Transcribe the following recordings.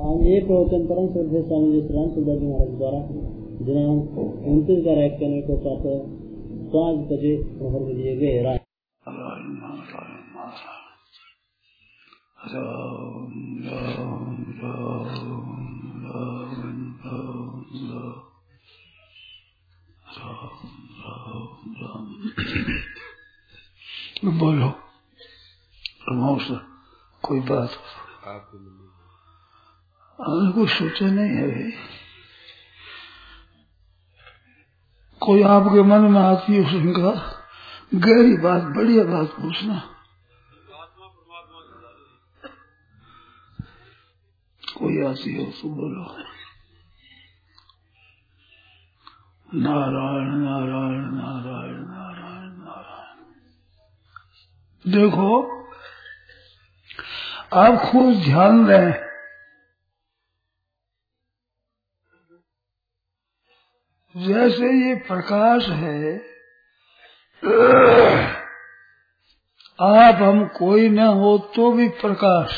ये प्रवचन परम श्रद्धेय स्वामी जी श्री तुलसीदास जी महाराज द्वारा दिनांक 29/11 को प्रातः 5 बजे प्रहर में दिए गए। बोलो कोई बात कुछ सोचा नहीं है। कोई आपके मन में आती है उसका गहरी बात, बढ़िया बात पूछना। कोई आती हो तो बोलो। नारायण नारायण नारायण नारायण नारायण। देखो आप खूब ध्यान दें। जैसे ये प्रकाश है, आप हम कोई न हो तो भी प्रकाश,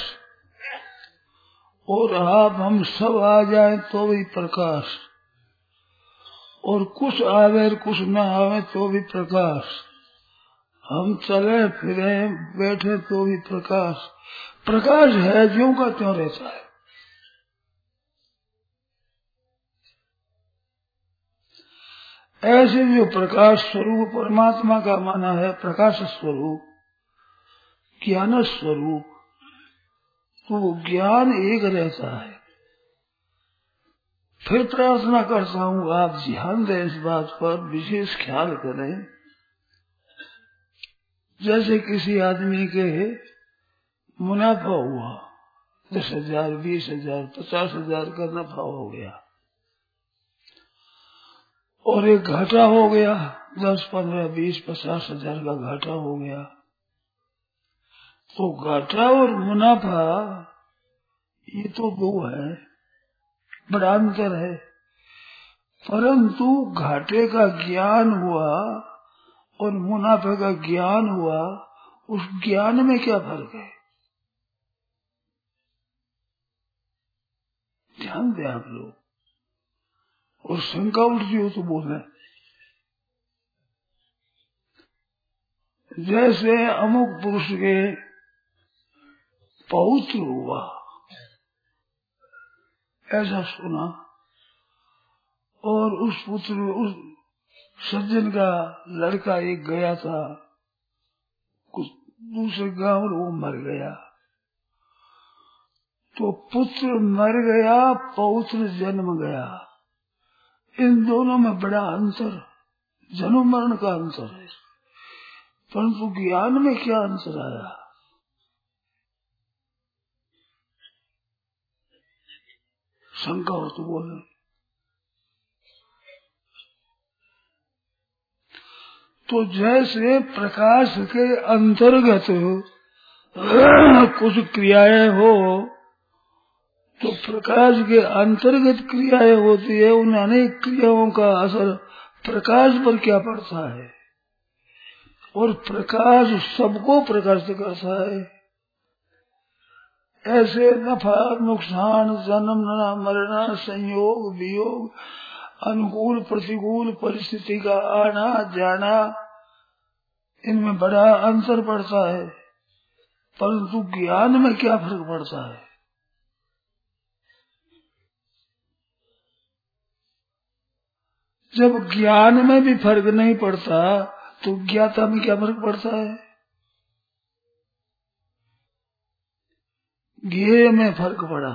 और आप हम सब आ जाए तो भी प्रकाश, और कुछ आवे कुछ न आवे तो भी प्रकाश, हम चले फिरे बैठे तो भी प्रकाश। प्रकाश है ज्यों का त्यों रहता है। ऐसे जो प्रकाश स्वरूप परमात्मा का माना है, प्रकाश स्वरूप ज्ञान स्वरूप, तो ज्ञान एक रहता है। फिर प्रार्थना करता हूँ आप ध्यान दें इस बात पर, विशेष ख्याल करें। जैसे किसी आदमी के मुनाफा हुआ 10,000 20,000 50,000 का नफा हो गया, और एक घाटा हो गया 10 15 20 50,000 का घाटा हो गया। तो घाटा और मुनाफा ये तो दो है, बड़ा अंतर है। परंतु घाटे का ज्ञान हुआ और मुनाफे का ज्ञान हुआ, उस ज्ञान में क्या फर्क है? ध्यान दें आप लोग। और शंका उठती हो तो बोले। जैसे अमुक पुरुष के पौत्र हुआ, ऐसा सुना, और उस पुत्र उस सज्जन का लड़का एक गया था कुछ दूसरे गांव, और वो मर गया। तो पुत्र मर गया, पौत्र जन्म गया। इन दोनों में बड़ा अंतर, जन्म मरण का अंतर है। परंतु ज्ञान में क्या अंतर आया? शंका हो तो बोले। तो जैसे प्रकाश के अंतर्गत कुछ क्रियाएं हो, तो प्रकाश के अंतर्गत क्रियाएं होती है, उन अनेक क्रियाओं का असर प्रकाश पर क्या पड़ता है, और प्रकाश सबको प्रकाशित करता है। ऐसे नफा नुकसान, जन्मना मरना, संयोग वियोग, अनुकूल प्रतिकूल परिस्थिति का आना जाना, इनमें बड़ा अंतर पड़ता है। परंतु ज्ञान में क्या फर्क पड़ता है? जब ज्ञान में भी फर्क नहीं पड़ता, तो ज्ञाता में क्या फर्क पड़ता है? ज्ञेय में फर्क पड़ा,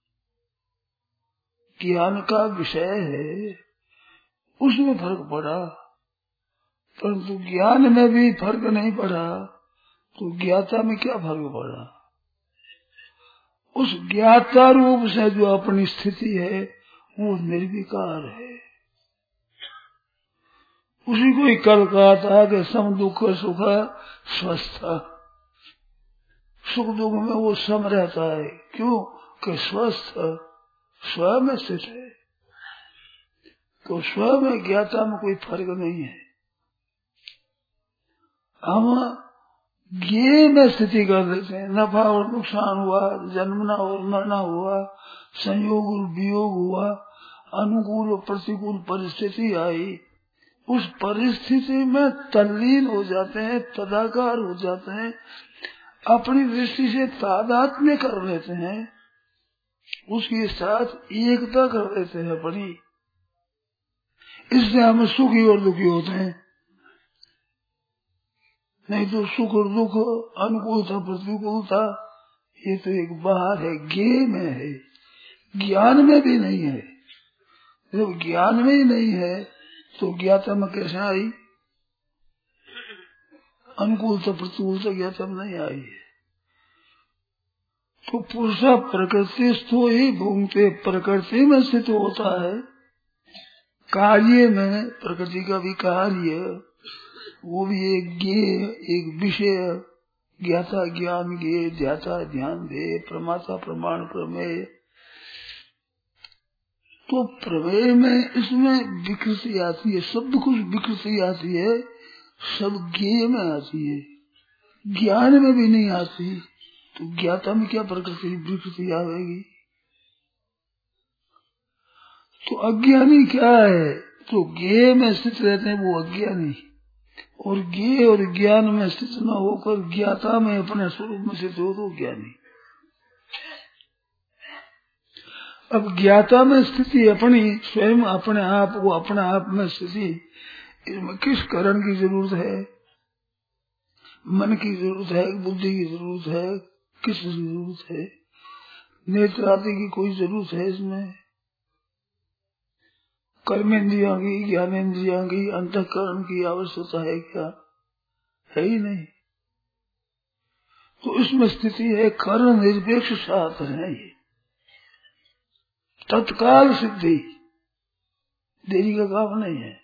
ज्ञान का विषय है, उसमें फर्क पड़ा। परंतु ज्ञान में भी फर्क नहीं पड़ा, तो ज्ञाता में क्या फर्क पड़ा? उस ज्ञाता रूप से जो अपनी स्थिति है वो निर्विकार है। उसी को ही कल कहा था कि सम दुख सुख स्वस्थ, सुख दुख में वो सम रहता है। क्यों? कि स्वस्थ स्वयं में स्थित है, तो स्वयं में ज्ञाता में कोई फर्क नहीं है। हम ज्ञेय में स्थिति कर देते हैं। नफा और नुकसान हुआ, जन्मना और मरना हुआ, संयोग और वियोग हुआ, अनुकूल और प्रतिकूल परिस्थिति आई, उस परिस्थिति में तल्लीन हो जाते हैं, तदाकार हो जाते हैं, अपनी दृष्टि से तादात्म्य कर लेते हैं, उसके साथ एकता कर लेते हैं अपनी। इससे हम सुखी और दुखी होते हैं। नहीं तो सुख और दुख, अनुकूलता प्रतिकूलता, ये तो एक बाहर है, ज्ञेय में है, ज्ञान में भी नहीं है। जब ज्ञान में ही नहीं है तो ज्ञाता में कैसे आई? अनुकूलता प्रतिकूलता ज्ञाता में नहीं आई है। तो पुरुषा प्रकृति स्थो ही भूमते, प्रकृति में स्थित होता है, कार्य में प्रकृति का भी कार्य, वो भी एक ज्ञेय, एक विषय, ज्ञाता ज्ञान ज्ञेय, ध्याता ध्यान दे, प्रमाता प्रमाण प्रमेय। तो प्रमेय में इसमें विकृति आती है, सब कुछ विकृति आती है, सब ज्ञेय में आती है, ज्ञान में भी नहीं आती। तो ज्ञाता में क्या प्रकृति विकृति आवेगी? तो अज्ञानी क्या है? तो ज्ञेय में स्थित रहते हैं वो अज्ञानी, और ज्ञेय और ज्ञान में स्थित न होकर ज्ञाता में अपने स्वरूप में स्थित हो तो ज्ञानी। अब ज्ञाता में स्थिति अपनी स्वयं अपने आप, वो अपने आप में स्थिति, इसमें किस कारण की जरूरत है? मन की जरूरत है, बुद्धि की जरूरत है, किस जरूरत है? नेत्र आदि की कोई जरूरत है इसमें? कर्मेंद्रियों की, ज्ञानेन्द्रियों की, अंतःकरण की आवश्यकता है क्या? है ही नहीं। तो इसमें स्थिति है, कर्ण निरपेक्ष शास्त्र है ये, तत्काल सिद्धि, देरी का काम नहीं है।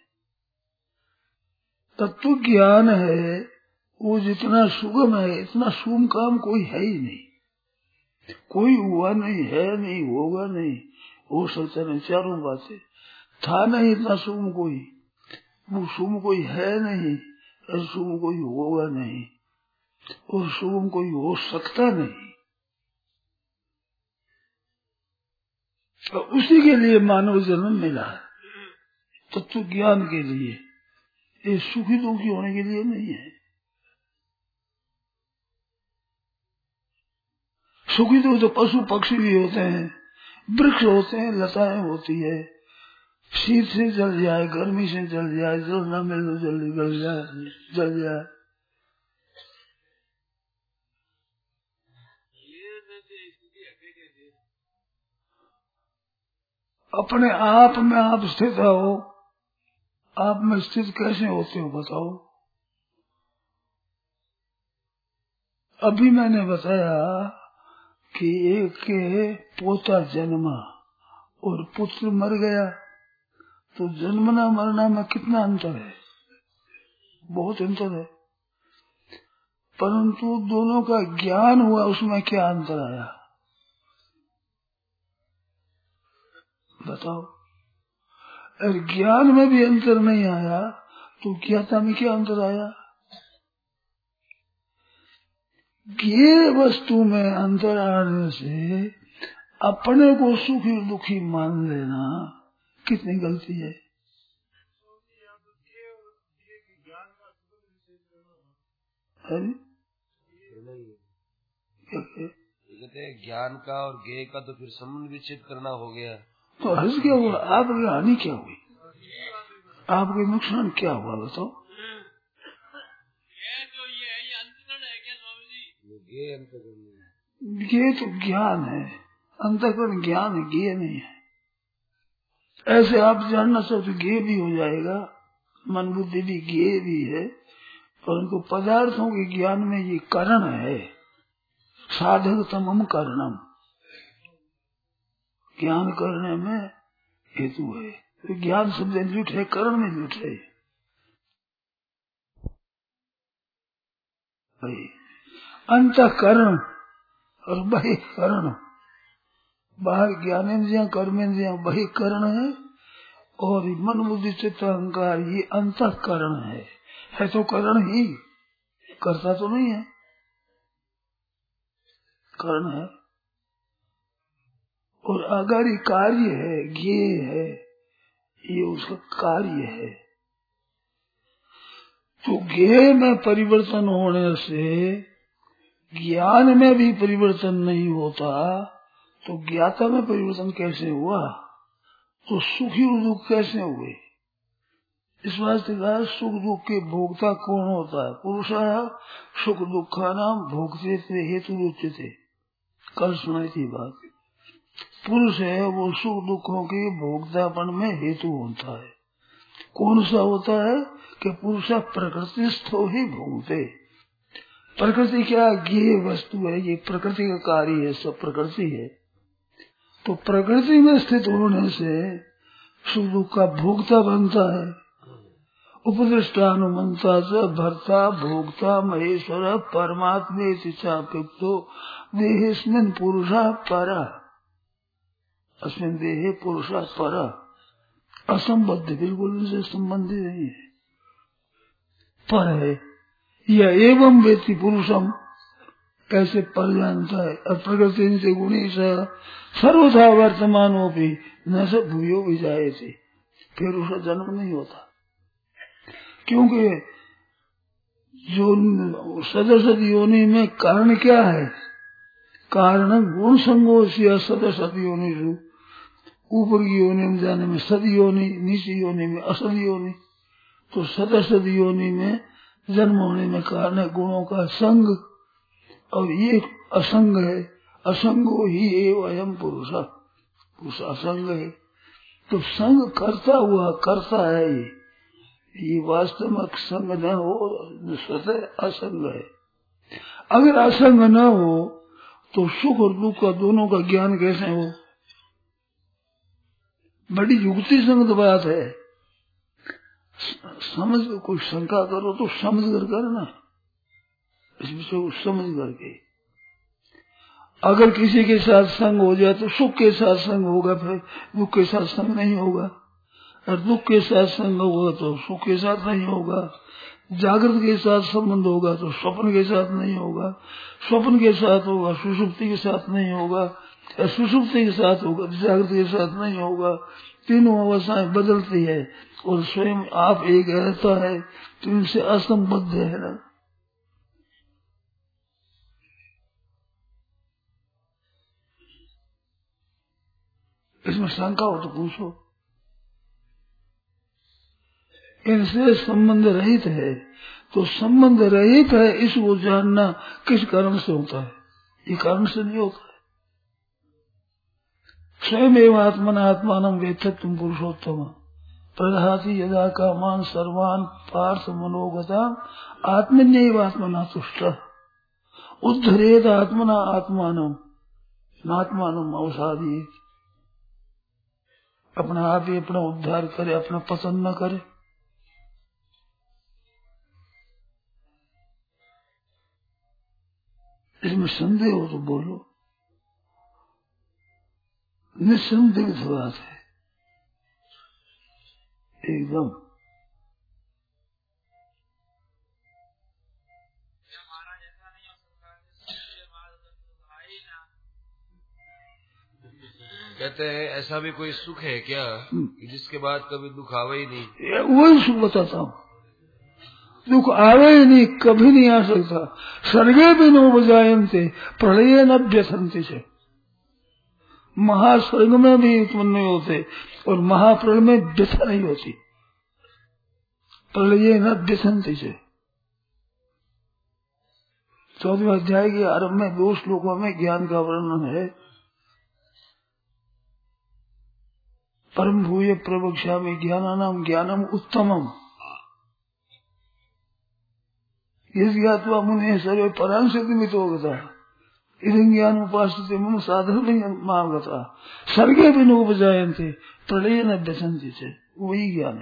तत्व ज्ञान है, वो जितना सुगम है, इतना सुगम काम कोई है ही नहीं। कोई हुआ नहीं, है नहीं, होगा नहीं, हो सकता नहीं, चारों बातें था नहीं इतना सुगम कोई, वो सुगम कोई है नहीं, और सुगम कोई होगा नहीं, और सुगम कोई हो सकता नहीं। तो उसी के लिए मानव जन्म मिला है, तत्व ज्ञान के लिए, ये सुखी दुखी होने के लिए नहीं है। सुखी तो पशु पक्षी भी होते हैं, वृक्ष होते हैं, लताएं होती है, शीत से जल जाए, गर्मी से जल जाए, जल न मिले तो जल्दी गल जाए, जल जाए। अपने आप में आप स्थित हो, आप में स्थित कैसे होते हो बताओ? अभी मैंने बताया कि एक के पोता जन्मा और पुत्र मर गया, तो जन्मना मरना में कितना अंतर है? बहुत अंतर है। परंतु दोनों का ज्ञान हुआ, उसमें क्या अंतर आया बताओ? और ज्ञान में भी अंतर नहीं आया तो ज्ञाता में क्या अंतर आया? ज्ञेय वस्तु में अंतर आने से अपने को सुखी और दुखी मान लेना कितनी गलती है। कहते हैं ज्ञान का और ज्ञेय का तो फिर संबंध विच्छेद करना हो गया। तो हर्ष क्या हुआ? आपकी हानि क्या हुई? आपके नुकसान क्या हुआ बताओ? ये तो ज्ञान है, अंतःकरण ज्ञान है, ज्ञेय नहीं है। ऐसे आप जानना चाहते ज्ञेय भी हो जाएगा, मन बुद्धि भी ज्ञेय भी है, परंतु पदार्थों के ज्ञान में ये कारण है, साधक तमम कारणम, ज्ञान करने में हेतु है। तो ज्ञान शब्द जुट है, करण में जुट है। अंतःकरण और बहिकरण, बाहर ज्ञानेन्द्रियां कर्मेंद्रियां बहिकरण है, और मन बुद्धि चित्त अहंकार ये अंतःकरण है तो करण ही, करता तो नहीं है। कर्ण है, और आगाड़ी कार्य है, ज्ञेय है, ये उसका कार्य है। तो ज्ञेय में परिवर्तन होने से ज्ञान में भी परिवर्तन नहीं होता, तो ज्ञाता में परिवर्तन कैसे हुआ? तो सुखी और दुख कैसे हुए? इस वास्ते कहा सुख दुख के भोक्ता कौन होता है? पुरुषः सुख दुखा नाम भोगते थे हेतु रुचते। कल सुनाई थी बात। पुरुष है वो सुख दुखों के भोक्तापन में हेतु होता है। कौन सा होता है कि पुरुष प्रकृतिस्थो ही भोगते। प्रकृति क्या ज्ञेय वस्तु है, ये प्रकृति का कार्य है, सब प्रकृति है। तो प्रकृति में स्थित होने से सुख दुख का भोक्ता बनता है। उपदृष्टानुमंता च भर्ता भोक्ता महेश्वर परमात्मे चाप्युक्तो देहेस्मिन् पुरुषा परा। अस्मिन् देहे पुरुषा परा। असंबद्ध, बिल्कुल उनसे संबंधित नहीं है, पर है। यह एवं वेति पुरुषम, ऐसे पर जानता है। और प्रकृति से गुणी सर्वथा वर्तमानों भी न से भूयो भी जाए थे, फिर उसका जन्म नहीं होता। क्योंकि जो सदसद योनि में कारण क्या है? कारण गुण संगोष्य सदसद योनि। ऊपर की योनि में जाने में सद योनि, नीचे योनि में असद योनि। तो सदसद योनि में जन्म होने में कारण है गुणों का संग, और ये असंग है। असंगो ही एव अयम पुरुष, पुरुष असंग है। तो संग करता हुआ करता है, ये वास्तव में संग न हो, स्वतः असंग है। अगर असंग न हो तो सुख और दुख का दोनों का ज्ञान कैसे हो? बड़ी युक्ति संगत बात है। समझ कोई शंका करो तो समझ कर करना, इस विषय को समझ करके। अगर किसी के साथ संग हो जाए तो सुख के साथ संग होगा, फिर दुख के साथ संग नहीं होगा। और दुख के साथ संग होगा तो सुख के साथ नहीं होगा। जागृत के साथ संबंध होगा तो स्वप्न के साथ नहीं होगा। स्वप्न के साथ होगा सुषुप्ति के साथ नहीं होगा। सुषुप्ति के साथ होगा जागृत के साथ नहीं होगा। तीनों अवस्थाएं बदलती है और स्वयं आप एक रहता है, तो इनसे असंबद्ध है ना। इसमें शंका हो तो पूछो। इनसे संबंध रहित है, तो संबंध रहित है इसको जानना किस कारण से होता है? ये कारण से नहीं होता है। स्वयं एवं आत्मना आत्मानं वेत्थत्वं पुरुषोत्तम प्रदहाति यदा कामान सर्वान पार्थ मनोगता आत्मन्यैव आत्मना तुष्टः उद्धरेत आत्मना आत्मानं नात्मानं अवसादयेत्। अपना आप ही अपना उद्धार करे, अपना पतन न करे। इसमें संदेह हो तो बोलो। निसंदिग्ध बात है एकदम। कहते हैं ऐसा भी कोई सुख है क्या जिसके बाद कभी दुख आवे ही नहीं? वही सुख बताता हूँ। दुख आवे ही नहीं, कभी नहीं आ सकता। सर्गे भी नो बजायन्ते प्रलय न व्यथन्ति से। महास्वर्ग में भी उत्पन्न नहीं होते और महाप्रलय में व्यथा नहीं होती। प्रलय न व्यथन्ति से। 14वें अध्याय के आरंभ में 2 श्लोकों में ज्ञान का वर्णन है। परम भूय प्रवक्षा में ज्ञानानाम ज्ञानम उत्तमम यदि ज्ञात्वा मुने सर्वे परां सिद्धिमितो गता इदं ज्ञान उपासते मम साधन मागता सर्गे भी नो बजायन्ते प्रलय न व्यथन्ति से। वही ज्ञान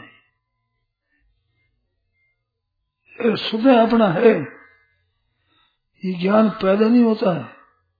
है, स्वतः अपना है। ये ज्ञान पैदा नहीं होता है।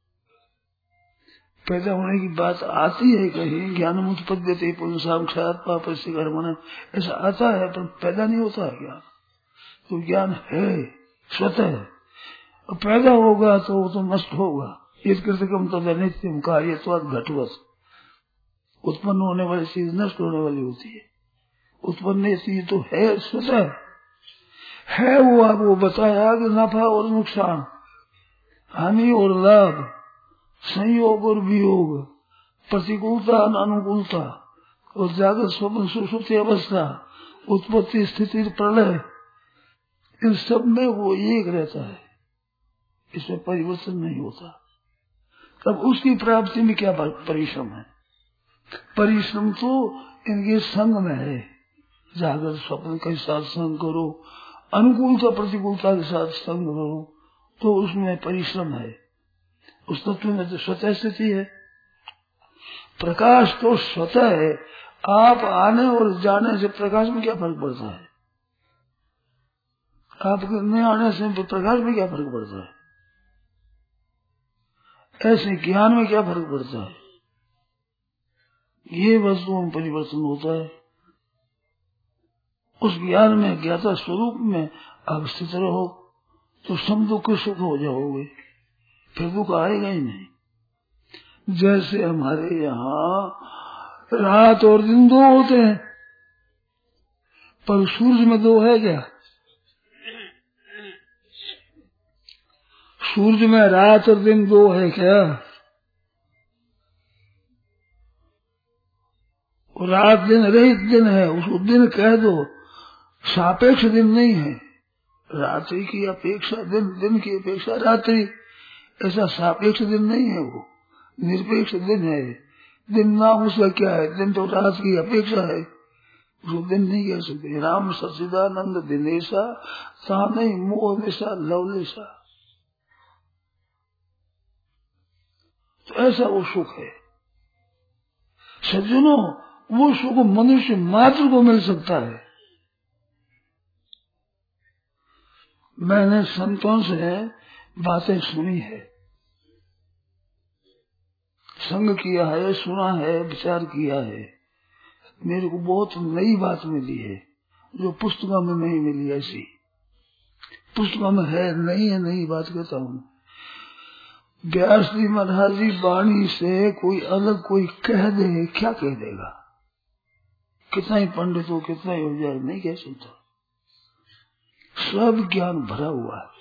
पैदा होने की बात आती है कहीं, ज्ञान उत्पद्यते पुंसाम क्षात पापस्य कर्मणः, ऐसा आता है, पर पैदा नहीं होता है ज्ञान। तो ज्ञान है स्वतः, और पैदा होगा तो वो तो नष्ट होगा, कृतकम तद नित्यम कार्यत्वात् घटवत्। उत्पन्न होने वाली चीज नष्ट होने वाली होती है, उत्पन्न चीज तो है स्वतः है। वो आपको बताया कि नफा और नुकसान, हानि और लाभ, संयोग और वियोग, प्रतिकूलता और अनुकूलता, और जागृत स्वप्न सुषुप्ति अवस्था, उत्पत्ति स्थिति प्रलय, इन सब में वो एक रहता है, इसमें परिवर्तन नहीं होता। तब उसकी प्राप्ति में क्या परिश्रम है? परिश्रम तो इनके संग में है। जागृत स्वप्न के साथ संग करो, अनुकूलता प्रतिकूलता के साथ संग करो, तो उसमें परिश्रम है। उस तत्व में तो स्वतः स्थिति है, प्रकाश तो स्वतः है। आप आने और जाने से प्रकाश में क्या फर्क पड़ता है? आपके न आने से प्रकाश में क्या फर्क पड़ता है? ऐसे ज्ञान में क्या फर्क पड़ता है? ये वस्तुओं में परिवर्तन होता है। उस ज्ञान में ज्ञाता स्वरूप में आप स्थित रहो तो सम दुख सुख हो जाओगे, फिर दुख आएगा ही नहीं। जैसे हमारे यहाँ रात और दिन दो होते हैं, पर सूरज में दो है क्या? सूरज में रात और दिन दो है क्या? रात दिन रहित दिन है, उसको दिन कह दो, सापेक्ष दिन नहीं है। रात्रि की अपेक्षा दिन, दिन की अपेक्षा रात्रि, ऐसा सापेक्ष दिन नहीं है, वो निरपेक्ष दिन है। दिन नाम उसका क्या है? दिन तो रात की अपेक्षा है, उसको दिन नहीं कह सकते। राम सच्चिदानंद दिनेशा साने मोह निशा लवलेशा, तो ऐसा वो सुख है। सज्जनों, वो सुख मनुष्य मात्र को मिल सकता है। मैंने संतों से बातें सुनी है, संग किया है, सुना है, विचार किया है। मेरे को बहुत नई बात मिली है जो पुस्तकों में नहीं मिली। ऐसी पुस्तकों में है, नहीं है, नई बात कहता हूँ। व्यास जी महाराज जी वाणी से कोई अलग कोई कह दे, क्या कह देगा? कितना ही पंडित हो, कितना ही हो जाए, नहीं कह सकता। सब ज्ञान भरा हुआ है,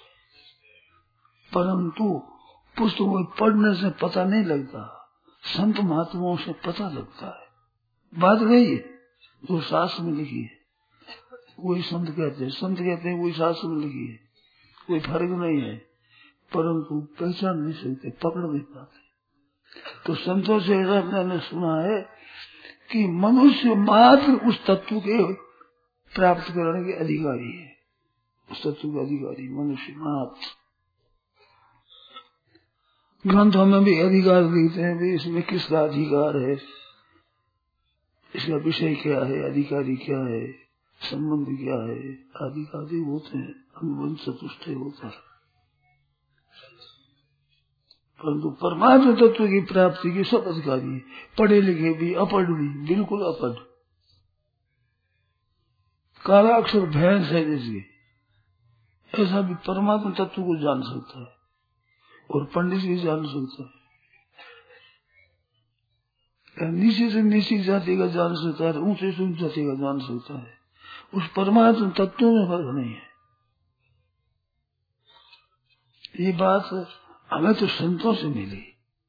परंतु पुस्तकों में पढ़ने से पता नहीं लगता, संत महात्माओं से पता लगता है। बात वही है जो शास्त्र में लिखी है, वही संत कहते हैं। संत कहते हैं वही शास्त्र में लिखी है, कोई फर्क नहीं है, परंतु पहचान नहीं सकते, पकड़ नहीं पाते। तो संतों से मैंने सुना है कि मनुष्य मात्र उस तत्व के प्राप्त करने के अधिकारी है, उस तत्व के अधिकारी मनुष्य मात्र। ग्रंथों में भी अधिकार लिखते हैं भी, इसमें किसका अधिकार है, इसका विषय क्या है, अधिकारी क्या है, संबंध क्या है, अधिकारी होते हैं, अनुबंध चतुष्ट होता है। परंतु परमात्म तत्व की प्राप्ति के सब अधिकारी है, पढ़े लिखे भी, अपढ़ भी, बिल्कुल अपढ़। काला अक्षर भैंस है जिसकी, ऐसा भी परमात्मा तत्व को जान सकता है, और पंडित भी जान सकता है। नीचे से नीची जाति का जान सकता है, ऊंचे से ऊंची जाति का जान सकता है। उस परमात्मा तत्व में फर्क नहीं है। ये बात हमें तो संतों से मिली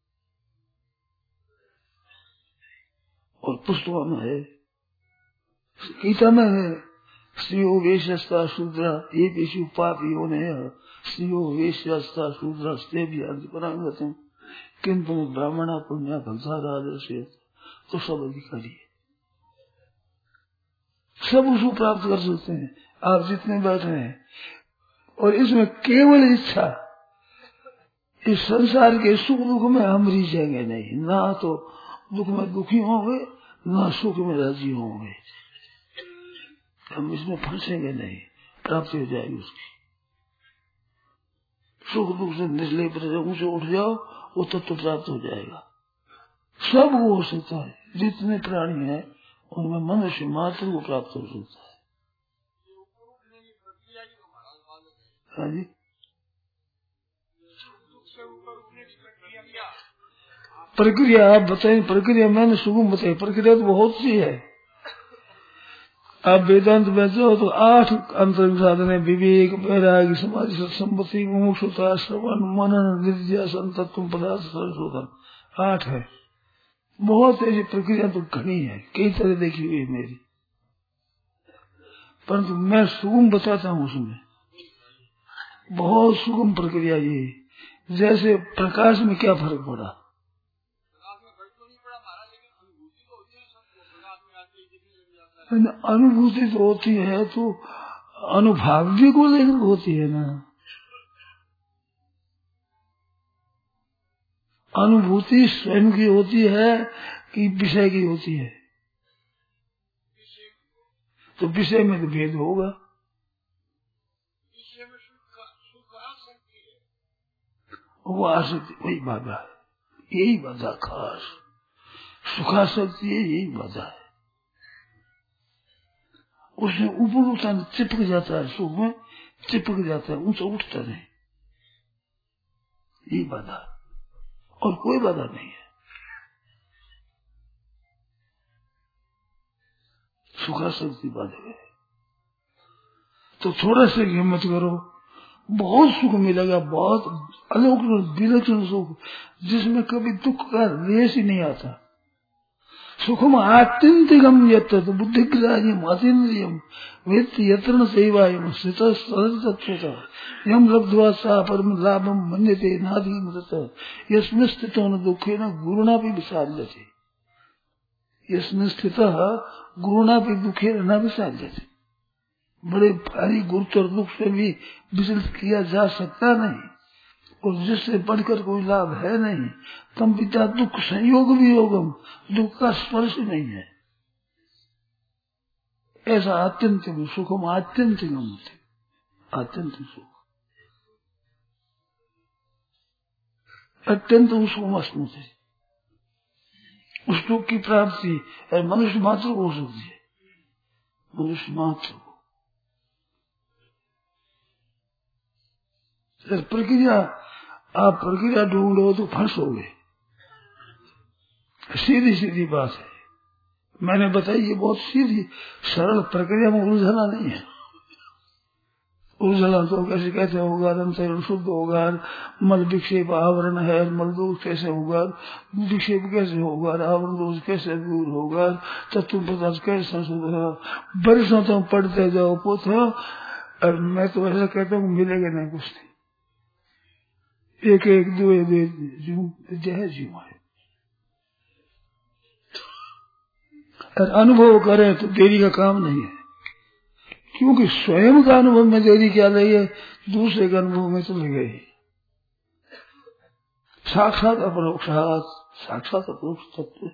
और पुस्तकों में है, गीता में है। स्त्रियो वेश्यस्ता शूद्रा ये पेशु पापी होने स्त्रियो वेश्यस्ता शूद्रा स्ते भी आदि किंतु ब्राह्मणा पुण्य भक्ता राजर्ष, तो सब अधिकारी है, सब उसको प्राप्त कर सकते हैं। आप जितने बैठे हैं, और इसमें केवल इच्छा, इस संसार के सुख दुख में हम रिझेंगे नहीं, ना तो दुख में दुखी होंगे, ना सुख में राजी होंगे। हम इसमें फंसेंगे नहीं, प्राप्ति हो जाएगी उसकी। सुख दुख से निचले ऊंचे उठ जाओ, वो तत्व प्राप्त हो जाएगा। सब वो हो सकता है, जितने प्राणी हैं उनमें मनुष्य मात्र को प्राप्त हो सकता है। हाँ जी, प्रक्रिया आप बताएं। प्रक्रिया मैंने सुगम बताई, प्रक्रिया तो बहुत सी है। आप वेदांत में जाओ तो 8 अंतरंग साधन है। विवेक, वैराग्य, समाधि, सत्संपत्ति, मुमुक्षुता, श्रवण, मनन, निधिध्यासन, तत्व पदार्थ, संशोधन, 8 है। बहुत ऐसी प्रक्रिया तो घनी है, कई तरह देखी हुई है मेरी, परंतु मैं सुगम बताता हूँ। उसमें बहुत सुगम प्रक्रिया ये। जैसे प्रकाश में क्या फर्क पड़ा, अनुभूति तो होती है, तो अनुभाग्य को लेकर होती है ना। अनुभूति स्वयं की होती है कि विषय की होती है? तो विषय में तो भेद होगा। वो आसक्ति वही बाधा है, यही बाधा खास। सुखासक्ति है, यही बाधा है। उसमें ऊपर उठता चिपक जाता है, सुख में चिपक जाता है, ऊंचा उठता नहीं, यही बाधा, और कोई बाधा नहीं है। सुखासक्ति बाधा है। तो थोड़ा सा हिम्मत करो, बहुत सुख मिलेगा, बहुत अलौकिक विलक्षण सुख, जिसमें कभी दुख का रेश ही नहीं आता। सुखम आत्यंतिकम यत्र बुद्धिग्राह्यम अतीन्द्रियम वेत्ति यत्र न सेवायम स्थितः सदतत्वतः यम लब्ध्वा सा परम लाभम मन्यते नाधिमतः यस्मिन् स्थितो न दुखेन गुरुणापि विशाल्यते। यस्मिन् स्थितः गुरुणापि दुखेन न विशाल्यते। बड़े भारी गुरुतर दुख से भी विचलित किया जा सकता नहीं, और जिससे बढ़कर कोई लाभ है नहीं। तम पिता दुख संयोग वियोगम, दुख का स्पर्श नहीं है। ऐसा आत्यंतिक सुखम आत्यंतिकम, आत्यंतिक सुख, अत्यंत उसको मस्मूत है। उस सुख की प्राप्ति मनुष्य मात्र को हो सकती है, मनुष्य मात्र को। प्रक्रिया, आप प्रक्रिया ढूंढो तो फंसोगे, सीधी सीधी बात है। मैंने बताई ये बहुत सीधी सरल प्रक्रिया में उलझना नहीं है। उलझना तो कैसे कैसे होगा, अंतरण शुद्ध होगा, मल विक्षेप आवरण है, मल दोष कैसे होगा, विक्षेप कैसे होगा, आवरण दोष कैसे दूर होगा, तत्व पदार्थ कैसे संशोध होगा। वर्षों तक पढ़ते जाओ पोथा, और मैं तो ऐसा कहता हूँ मिलेगा नहीं कुछ नहीं। एक एक दो जय जीव है, और अनुभव करें तो देरी का काम नहीं है। क्योंकि स्वयं का अनुभव में देरी क्या लगी है, दूसरे के अनुभव में तो लगे ही। साक्षात अपरोक्षात, साक्षात अपरोक्ष तत्व,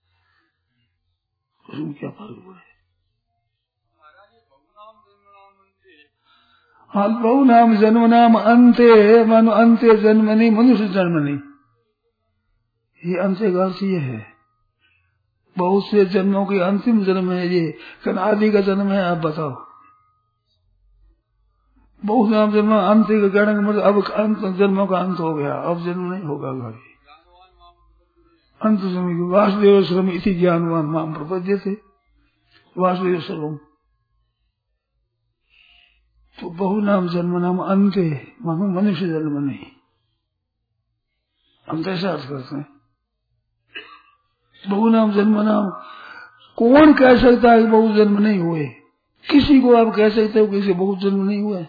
उसमें क्या फर्क हुआ है। हाँ, बहु नाम जन्म नाम अंते, मानो अंत्य जन्मनी मनुष्य जन्मनी, ये अंत्य का अर्थ ये है। बहुत से जन्मों के अंतिम जन्म है ये, कन आदि का जन्म है। आप बताओ, बहुत नाम जन्म अंत्य का कहने का मतलब अब अंत जन्मों का अंत हो गया, अब जन्म नहीं होगा। अंत जन्म वासुदेव सर्वम इति ज्ञानवान माम प्रपद्यते, वासुदेव सर्वम। तो बहु नाम जन्म नाम अंते, मानो मनुष्य जन्म नहीं, हम कैसा अर्थ करते हैं। बहु नाम जन्म नाम, कौन कह सकता है कि बहुत जन्म नहीं हुए? किसी को आप कह सकते हो किसी बहुत जन्म नहीं हुए?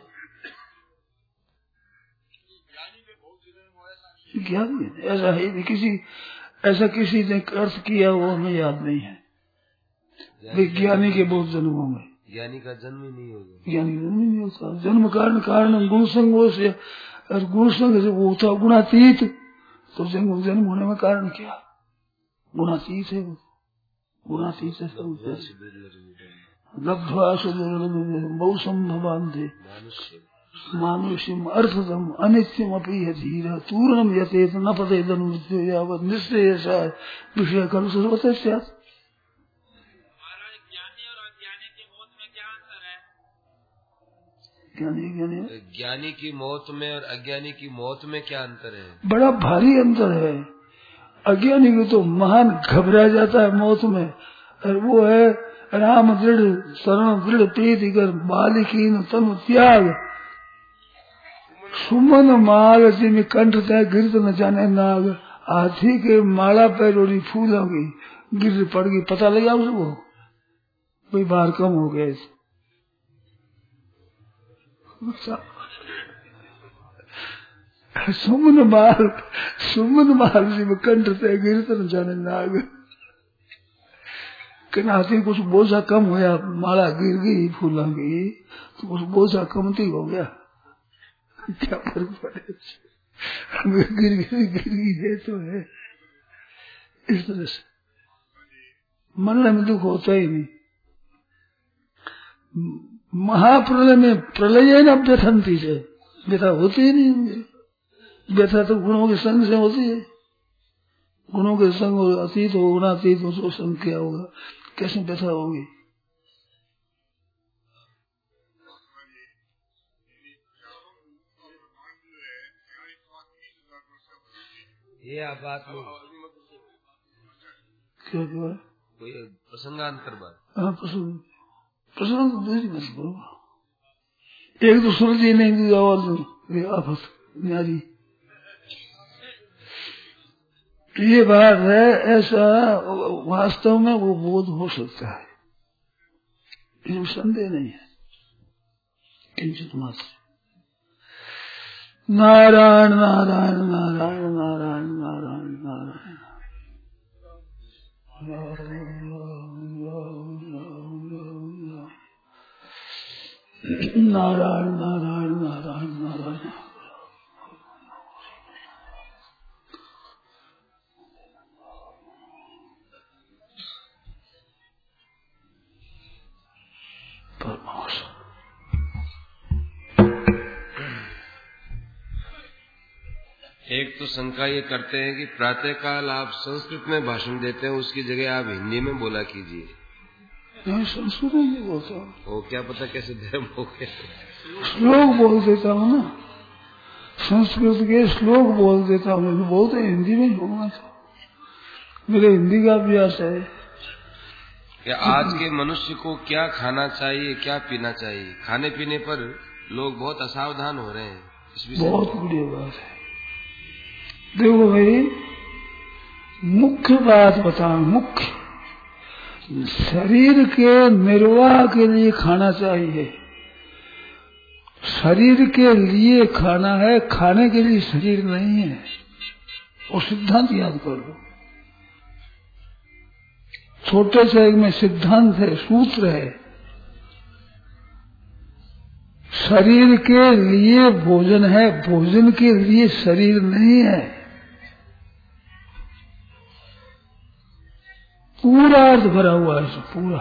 ज्ञानी ऐसा है नहीं, किसी ऐसा किसी ने अर्थ किया वो हमें याद नहीं है। विज्ञानी के बहुत जन्म होंगे, ज्ञानी का जन्म ही नहीं होगा। ज्ञानी जन्म ही नहीं होता। जन्म कारण कारण गुण संग से, और गुण संग से वो होता गुणातीत, तो जन्म होने में कारण क्या? गुणातीत है, गुणातीत है सब। लब्ध्वा बहु संभवान्ते मानुष्यम अर्थदम अनित्यम अपि धीर तूर्णम यतेत न पतेदन मृत्यु यावत् निश्चय विषय कल सर्वतः स्यात्। ज्ञानी की मौत में और अज्ञानी की मौत में क्या अंतर है? बड़ा भारी अंतर है। अज्ञानी को तो महान घबरा जाता है मौत में, और वो है राम दृढ़ शरण दृढ़ प्रीति कर बालिकीन तनु त्याग सुमन माल जिन कंठ तय गिरत न जाने नाग। हाथी के माला पैरोड़ी फूलों की गिर पड़ गई, पता लगा उसको भाई बाहर कम हो गए। सुमन माल जिन कंठ तय गिरत न जाने नाग। हाथी कुछ बोझा कम होया, माला गिर गई फूलों की तो कुछ बोझा कमती हो गया, क्या फर्क पड़े, गिर गई है तो है। इस तरह से मरने में दुख होता ही नहीं। महाप्रलय में प्रलय न व्यथंती से व्यथा होती ही नहीं। व्यथा तो गुणों के संग से होती है। गुणों के संग अतीत हो गुणातीत उसको संग क्या होगा, कैसे व्यथा होगी। ये आप बात क्या कोई प्रसंगांतर बात? हाँ प्रसंग तो दूसरी मत करो। एक तो सुरती नहीं दी और आफत न्यारी, ये बात है। ऐसा वास्तव में वो बोध हो सकता है, इसमें संदेह नहीं है किंचित मात्र। नारायण नारायण नारायण नारायण नारायण नारायण नारायण नारायण नारायण नारायण। एक तो शंका ये करते हैं कि प्रातःकाल आप संस्कृत में भाषण देते हैं, उसकी जगह आप हिंदी में बोला कीजिए। मैं संस्कृत में नहीं बोलता हूँ। वो क्या पता कैसे धर्म हो गए। श्लोक बोल देता हूँ ना, संस्कृत के श्लोक बोल देता हूँ। बोलते हिंदी में बोलना था, मेरे हिंदी का अभ्यास है। क्या आज के मनुष्य को क्या खाना चाहिए, क्या पीना चाहिए, खाने पीने पर लोग बहुत असावधान हो रहे हैं। इस विषय बहुत बढ़िया बात है। देखो भाई, मुख्य बात बताओ। मुख्य शरीर के निर्वाह के लिए खाना चाहिए। शरीर के लिए खाना है, खाने के लिए शरीर नहीं है। और सिद्धांत याद कर लो। छोटे से एक में सिद्धांत है, सूत्र है। शरीर के लिए भोजन है, भोजन के लिए शरीर नहीं है। पूरा अर्थ भरा हुआ है, पूरा।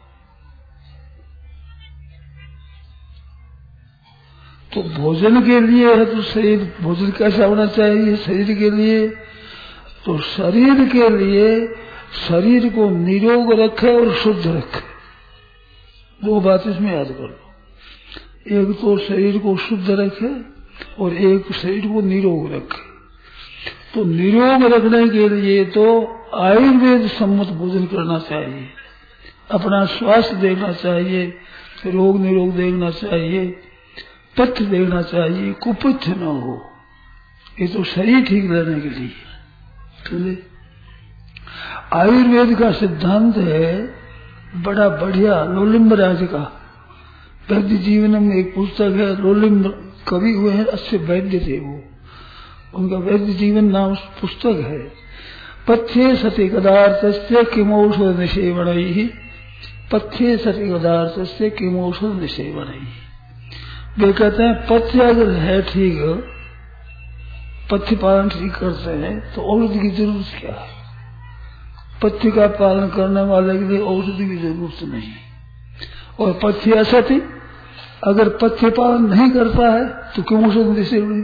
तो भोजन के लिए है तो शरीर, भोजन कैसा होना चाहिए शरीर के लिए? तो शरीर के लिए शरीर को निरोग रखे और शुद्ध रखे। दो बात इसमें याद कर लो। एक तो शरीर को शुद्ध रखे और एक शरीर को निरोग रखे। तो निरोग रखने के लिए तो आयुर्वेद सम्मत भोजन करना चाहिए, अपना स्वास्थ्य देखना चाहिए, रोग निरोग देखना चाहिए, पथ्य देखना चाहिए, कुपथ्य न हो। ये तो शरीर ठीक रहने के लिए। तो आयुर्वेद का सिद्धांत है बड़ा बढ़िया। लोलिम्ब राज का वैद्य जीवन में एक पुस्तक है। लोलिम्ब कवि हुए हैं, अच्छे वैद्य थे वो, उनका वैद्य जीवन नाम पुस्तक है। पथ्ये सति पदार्थस्य किमौषध निषेवणैः, पथ्ये सति पदार्थस्य किमौषध निषेवणैः। वे कहते हैं पथ्य अगर है ठीक, पथ्य पालन ठीक करते हैं तो औषधि की जरूरत क्या है? पथ्य का पालन करने वाले के लिए औषधि की जरूरत नहीं। और पथ्य असति, अगर पथ्य पालन नहीं करता है तो क्यों औषध निषेवणी?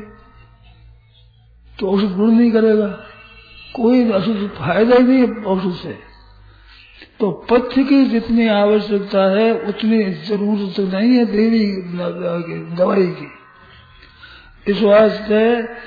तो औषध गुण नहीं करेगा, कोई औषध फायदा ही नहीं औषध से। तो पथ्य की जितनी आवश्यकता है उतनी जरूरत नहीं है देवी दवाई की। इस वास्ते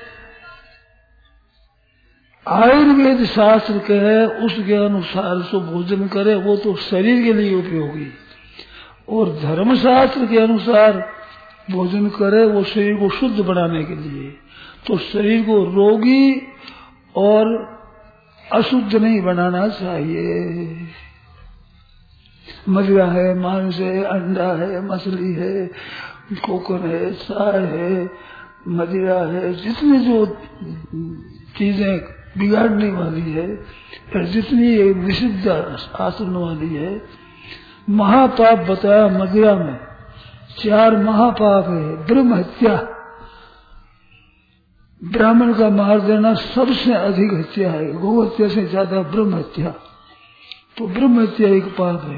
आयुर्वेद शास्त्र के है उसके अनुसार जो भोजन करे वो तो शरीर के लिए उपयोगी, और धर्मशास्त्र के अनुसार भोजन करे वो शरीर को शुद्ध बनाने के लिए। तो शरीर को रोगी और अशुद्ध नहीं बनाना चाहिए। मदिरा है, मांस है, अंडा है, मछली है, कोकन है, चाय है, मदिरा है, जितनी जो चीजें बिगाड़ने वाली है, फिर जितनी निषिद्ध आचरण वाली है, महापाप बताया मदिरा में 4 महापाप है। ब्रह्म हत्या, ब्राह्मण का मार देना सबसे अधिक हत्या है, गौ हत्या से ज्यादा ब्रह्म हत्या। तो ब्रह्म हत्या एक पाप है।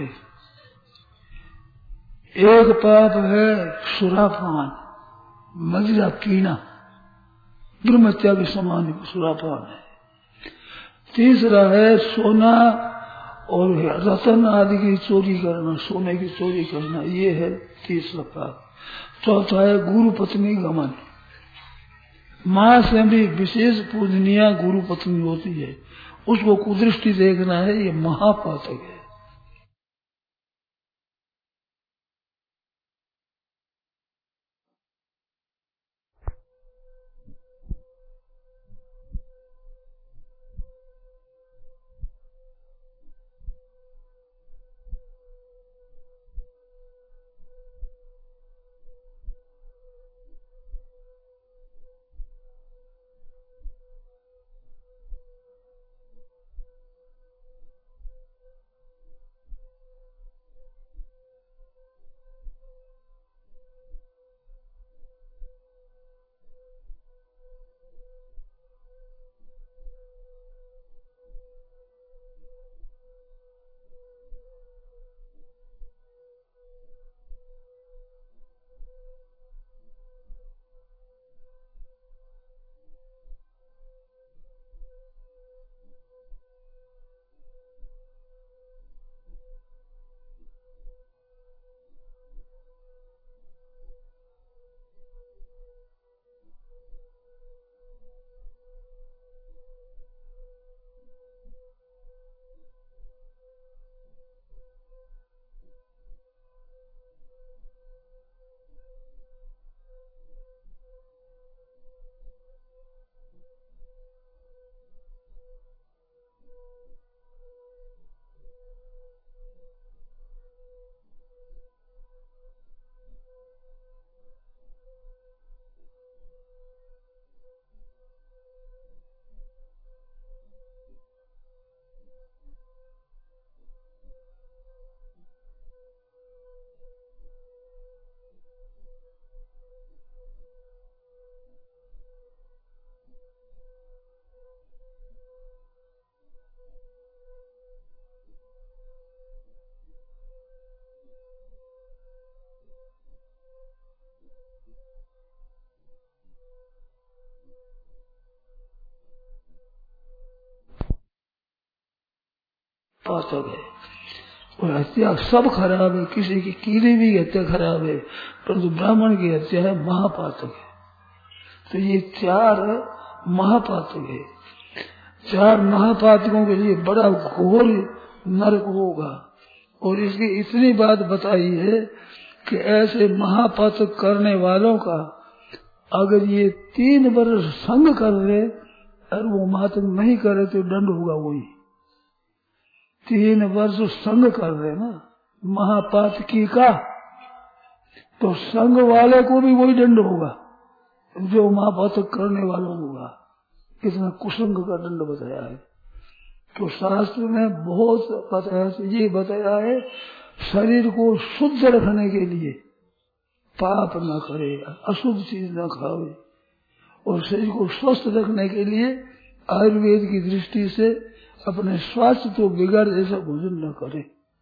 एक पाप है सुरापान, मदिरा पीना, ब्रह्म हत्या के समान सुरापान है। तीसरा है सोना और रतन आदि की चोरी करना, सोने की चोरी करना, ये है तीसरा पाप। चौथा है गुरु पत्नी गमन, मां से भी विशेष पूजनीय गुरु पत्नी होती है, उसको कुदृष्टि देखना है, ये महापातक है। पातक है और हत्या सब खराब है, किसी की कीड़े भी हत्या खराब है, परंतु ब्राह्मण की हत्या है महापातक है। तो ये 4 महापातक है। 4 महापातकों के लिए बड़ा घोर नरक होगा। और इसकी इतनी बात बताई है कि ऐसे महापातक करने वालों का अगर ये 3 वर्ष संग कर ले और वो महापातक नहीं करे तो दंड होगा वही। 3 वर्ष संग कर रहे ना महापातकी का, तो संग वाले को भी वही दंड होगा जो महापातक करने वालों होगा। कितना कुसंग का दंड बताया है। तो शास्त्र में बहुत बताया, ये बताया है शरीर को शुद्ध रखने के लिए पाप न करे, अशुद्ध चीज न खावे, और शरीर को स्वस्थ रखने के लिए आयुर्वेद की दृष्टि से अपने स्वास्थ्य तो बिगाड़ जैसा भोजन न करे।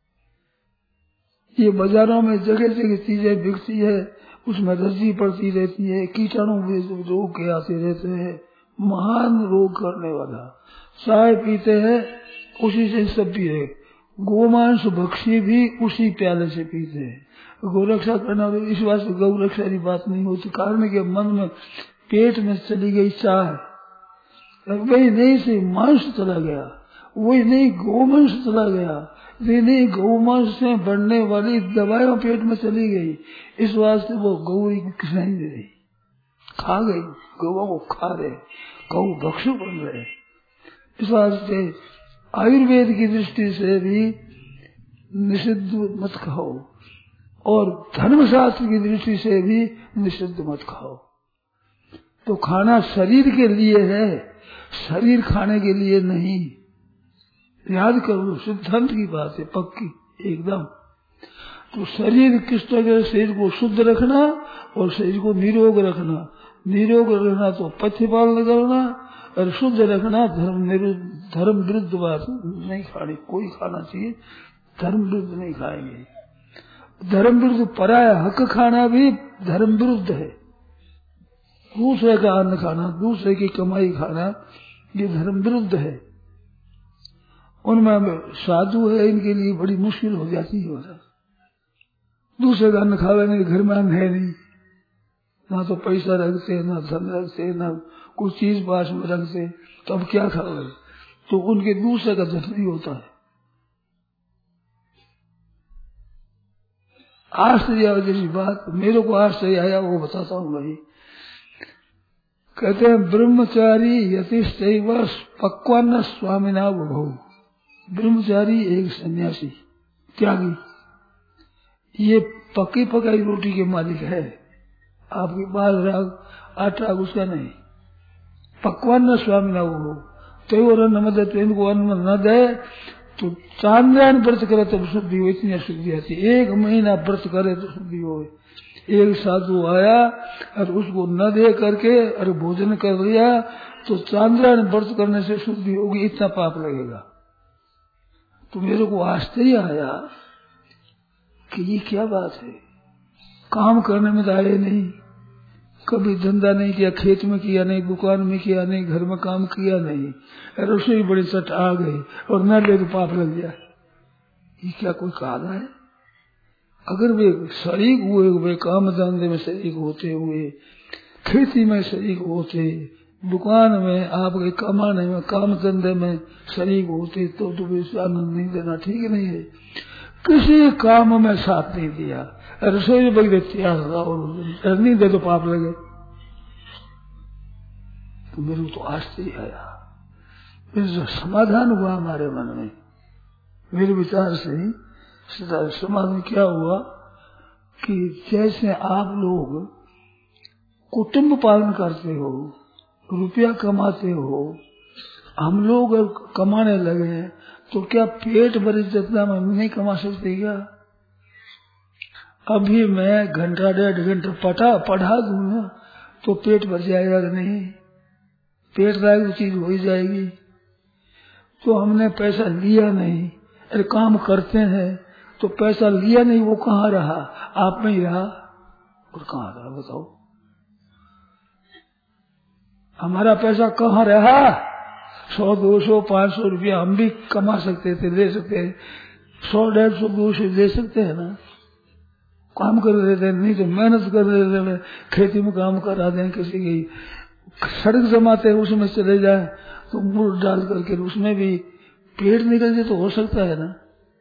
ये बाजारों में जगह जगह चीजें बिकती है, उसमें रज्जी पड़ती रहती है, कीटाणु रोग के आते रहते हैं, महान रोग करने वाला। चाय पीते हैं उसी से सब पी रहे, गोमांस भक्षी भी उसी प्याले से पीते हैं। गौरक्षा करना तो इस बात से गौ रक्षा की बात नहीं होती, कारण के मन में पेट में चली गई चाह, वही नहीं से मांस चला गया, वही नहीं गोमांस चला गया, वही नहीं गौमांस से बढ़ने वाली दवाइयां पेट में चली गई, इस वास्ते वो गौरी को किसने दे रही, खा गई, गौवा को खा रहे, गौ भक्षु बन रहे। इस वास्ते आयुर्वेद की दृष्टि से भी निषिद्ध मत खाओ और धर्मशास्त्र की दृष्टि से भी निषिद्ध मत खाओ। तो खाना शरीर के लिए है, शरीर खाने के लिए नहीं, याद करो, सिद्धांत की बात है पक्की एकदम। तो शरीर किस तरह, शरीर को शुद्ध रखना और शरीर को निरोग रखना, निरोग रखना तो पथ्य पालन करना और शुद्ध रखना धर्म विरुद्ध बात नहीं खानी, कोई खाना चाहिए, धर्म विरुद्ध नहीं खाएंगे। धर्म विरुद्ध पराया हक खाना भी धर्म विरुद्ध है, दूसरे का अन्न खाना, दूसरे की कमाई खाना, ये धर्म विरुद्ध है। उनमें साधु है, इनके लिए बड़ी मुश्किल हो जाती है, दूसरे का अन्न खावे नहीं, घर में अन्न है नहीं, ना तो पैसा रखते, ना धन रखते, ना कुछ चीज पास में रखते, तो अब क्या खाओगे, तो उनके दूसरे का धन नहीं होता है। आश्चर्य जैसी बात मेरे को आश्चर्य आया, वो बताता हूँ भाई। कहते हैं ब्रह्मचारी यतिश्चैव पक्वान्न स्वामिना बभौ। ब्रह्मचारी एक सन्यासी त्यागी, ये पकी पकाई रोटी के मालिक है, आपके पास राग आटा उसका नहीं। पक्वान्न स्वामिना बभौ, तो अन्न मत दे, इनको अन्न न दे तो चांद्रायण व्रत करे तो शुद्धि हो, इतनी अशुद्धि आती, एक महीना व्रत करे तो शुद्धि हो। एक साधु आया और उसको न दे करके और भोजन कर लिया तो चांद्रायण व्रत करने से शुद्धि होगी, इतना पाप लगेगा। तो मेरे को आश्चर्य आया कि ये क्या बात है, काम करने में तो आए नहीं, कभी धंधा नहीं किया, खेत में किया नहीं, दुकान में किया नहीं, घर में काम किया नहीं, रसोई बड़ी सट आ गई और न ले तो पाप लग गया। ये क्या कोई काला है? अगर वे शरीक हुए, वे काम धंधे में शरीक होते हुए, खेती में शरीक होते, दुकान में आपके कमाने में काम धंधे में शरीक होते, तो वे आनंद नहीं देना ठीक नहीं है। किसी काम में साथ नहीं दिया, रसोई बगैर तैयार रहा और नहीं दे तो पाप लगे। तो मेरे को तो आश्चर्य आया, मेरे समाधान हुआ हमारे मन में, मेरे विचार से ही समाधान क्या हुआ कि जैसे आप लोग कुटुंब पालन करते हो, रुपया कमाते हो, हम लोग कमाने लगे तो क्या पेट भरे जितना हम नहीं कमा सकते क्या? अभी मैं घंटा डेढ़ घंटा पढ़ा दूं ना तो पेट भर जाएगा कि नहीं? पेट लायक चीज हो ही जाएगी। तो हमने पैसा लिया नहीं, अरे काम करते हैं तो पैसा लिया नहीं, वो कहाँ रहा? आप में ही रहा, और कहाँ रहा बताओ? हमारा पैसा कहाँ रहा? 100, 200, 500 रुपया हम भी कमा सकते थे, ले सकते हैं, 100, 150, 200 ले सकते हैं ना, काम कर रहे थे, नहीं तो मेहनत कर रहे थे, खेती में काम करा दें, किसी की सड़क जमाते हैं उसमें चले जाए तो मुड़ डाल करके उसमें भी पेड़ निकल जाए तो हो सकता है ना।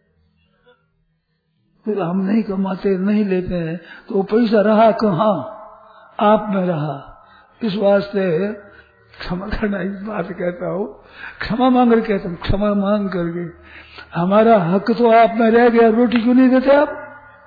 फिर हम नहीं कमाते, नहीं लेते हैं तो पैसा रहा कहाँ? आप में रहा। इस वास्ते क्षमा करना, इस बात कहता हूँ, क्षमा मांग कर कहता हूँ, क्षमा मांग करके हमारा हक तो आप में रह गया, रोटी क्यों नहीं देते आप?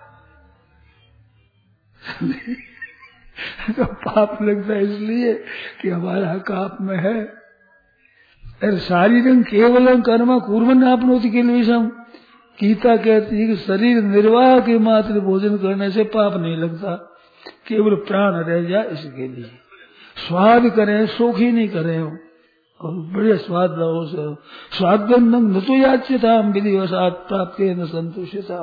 तो पाप लगता है इसलिए कि हमारा हक आप में है। अरे शारीरं केवलम कर्म कुर्वन् आपनोति किल विषम, गीता कहती है कि शरीर निर्वाह के मात्र भोजन करने से पाप नहीं लगता, केवल प्राण रह जाए इसके लिए। स्वाद करें, शोखी नहीं करें, और बड़े स्वाद रहो से स्वादगंधम न तो याच्यता विधिवशात प्राप्त न संतुष्यता,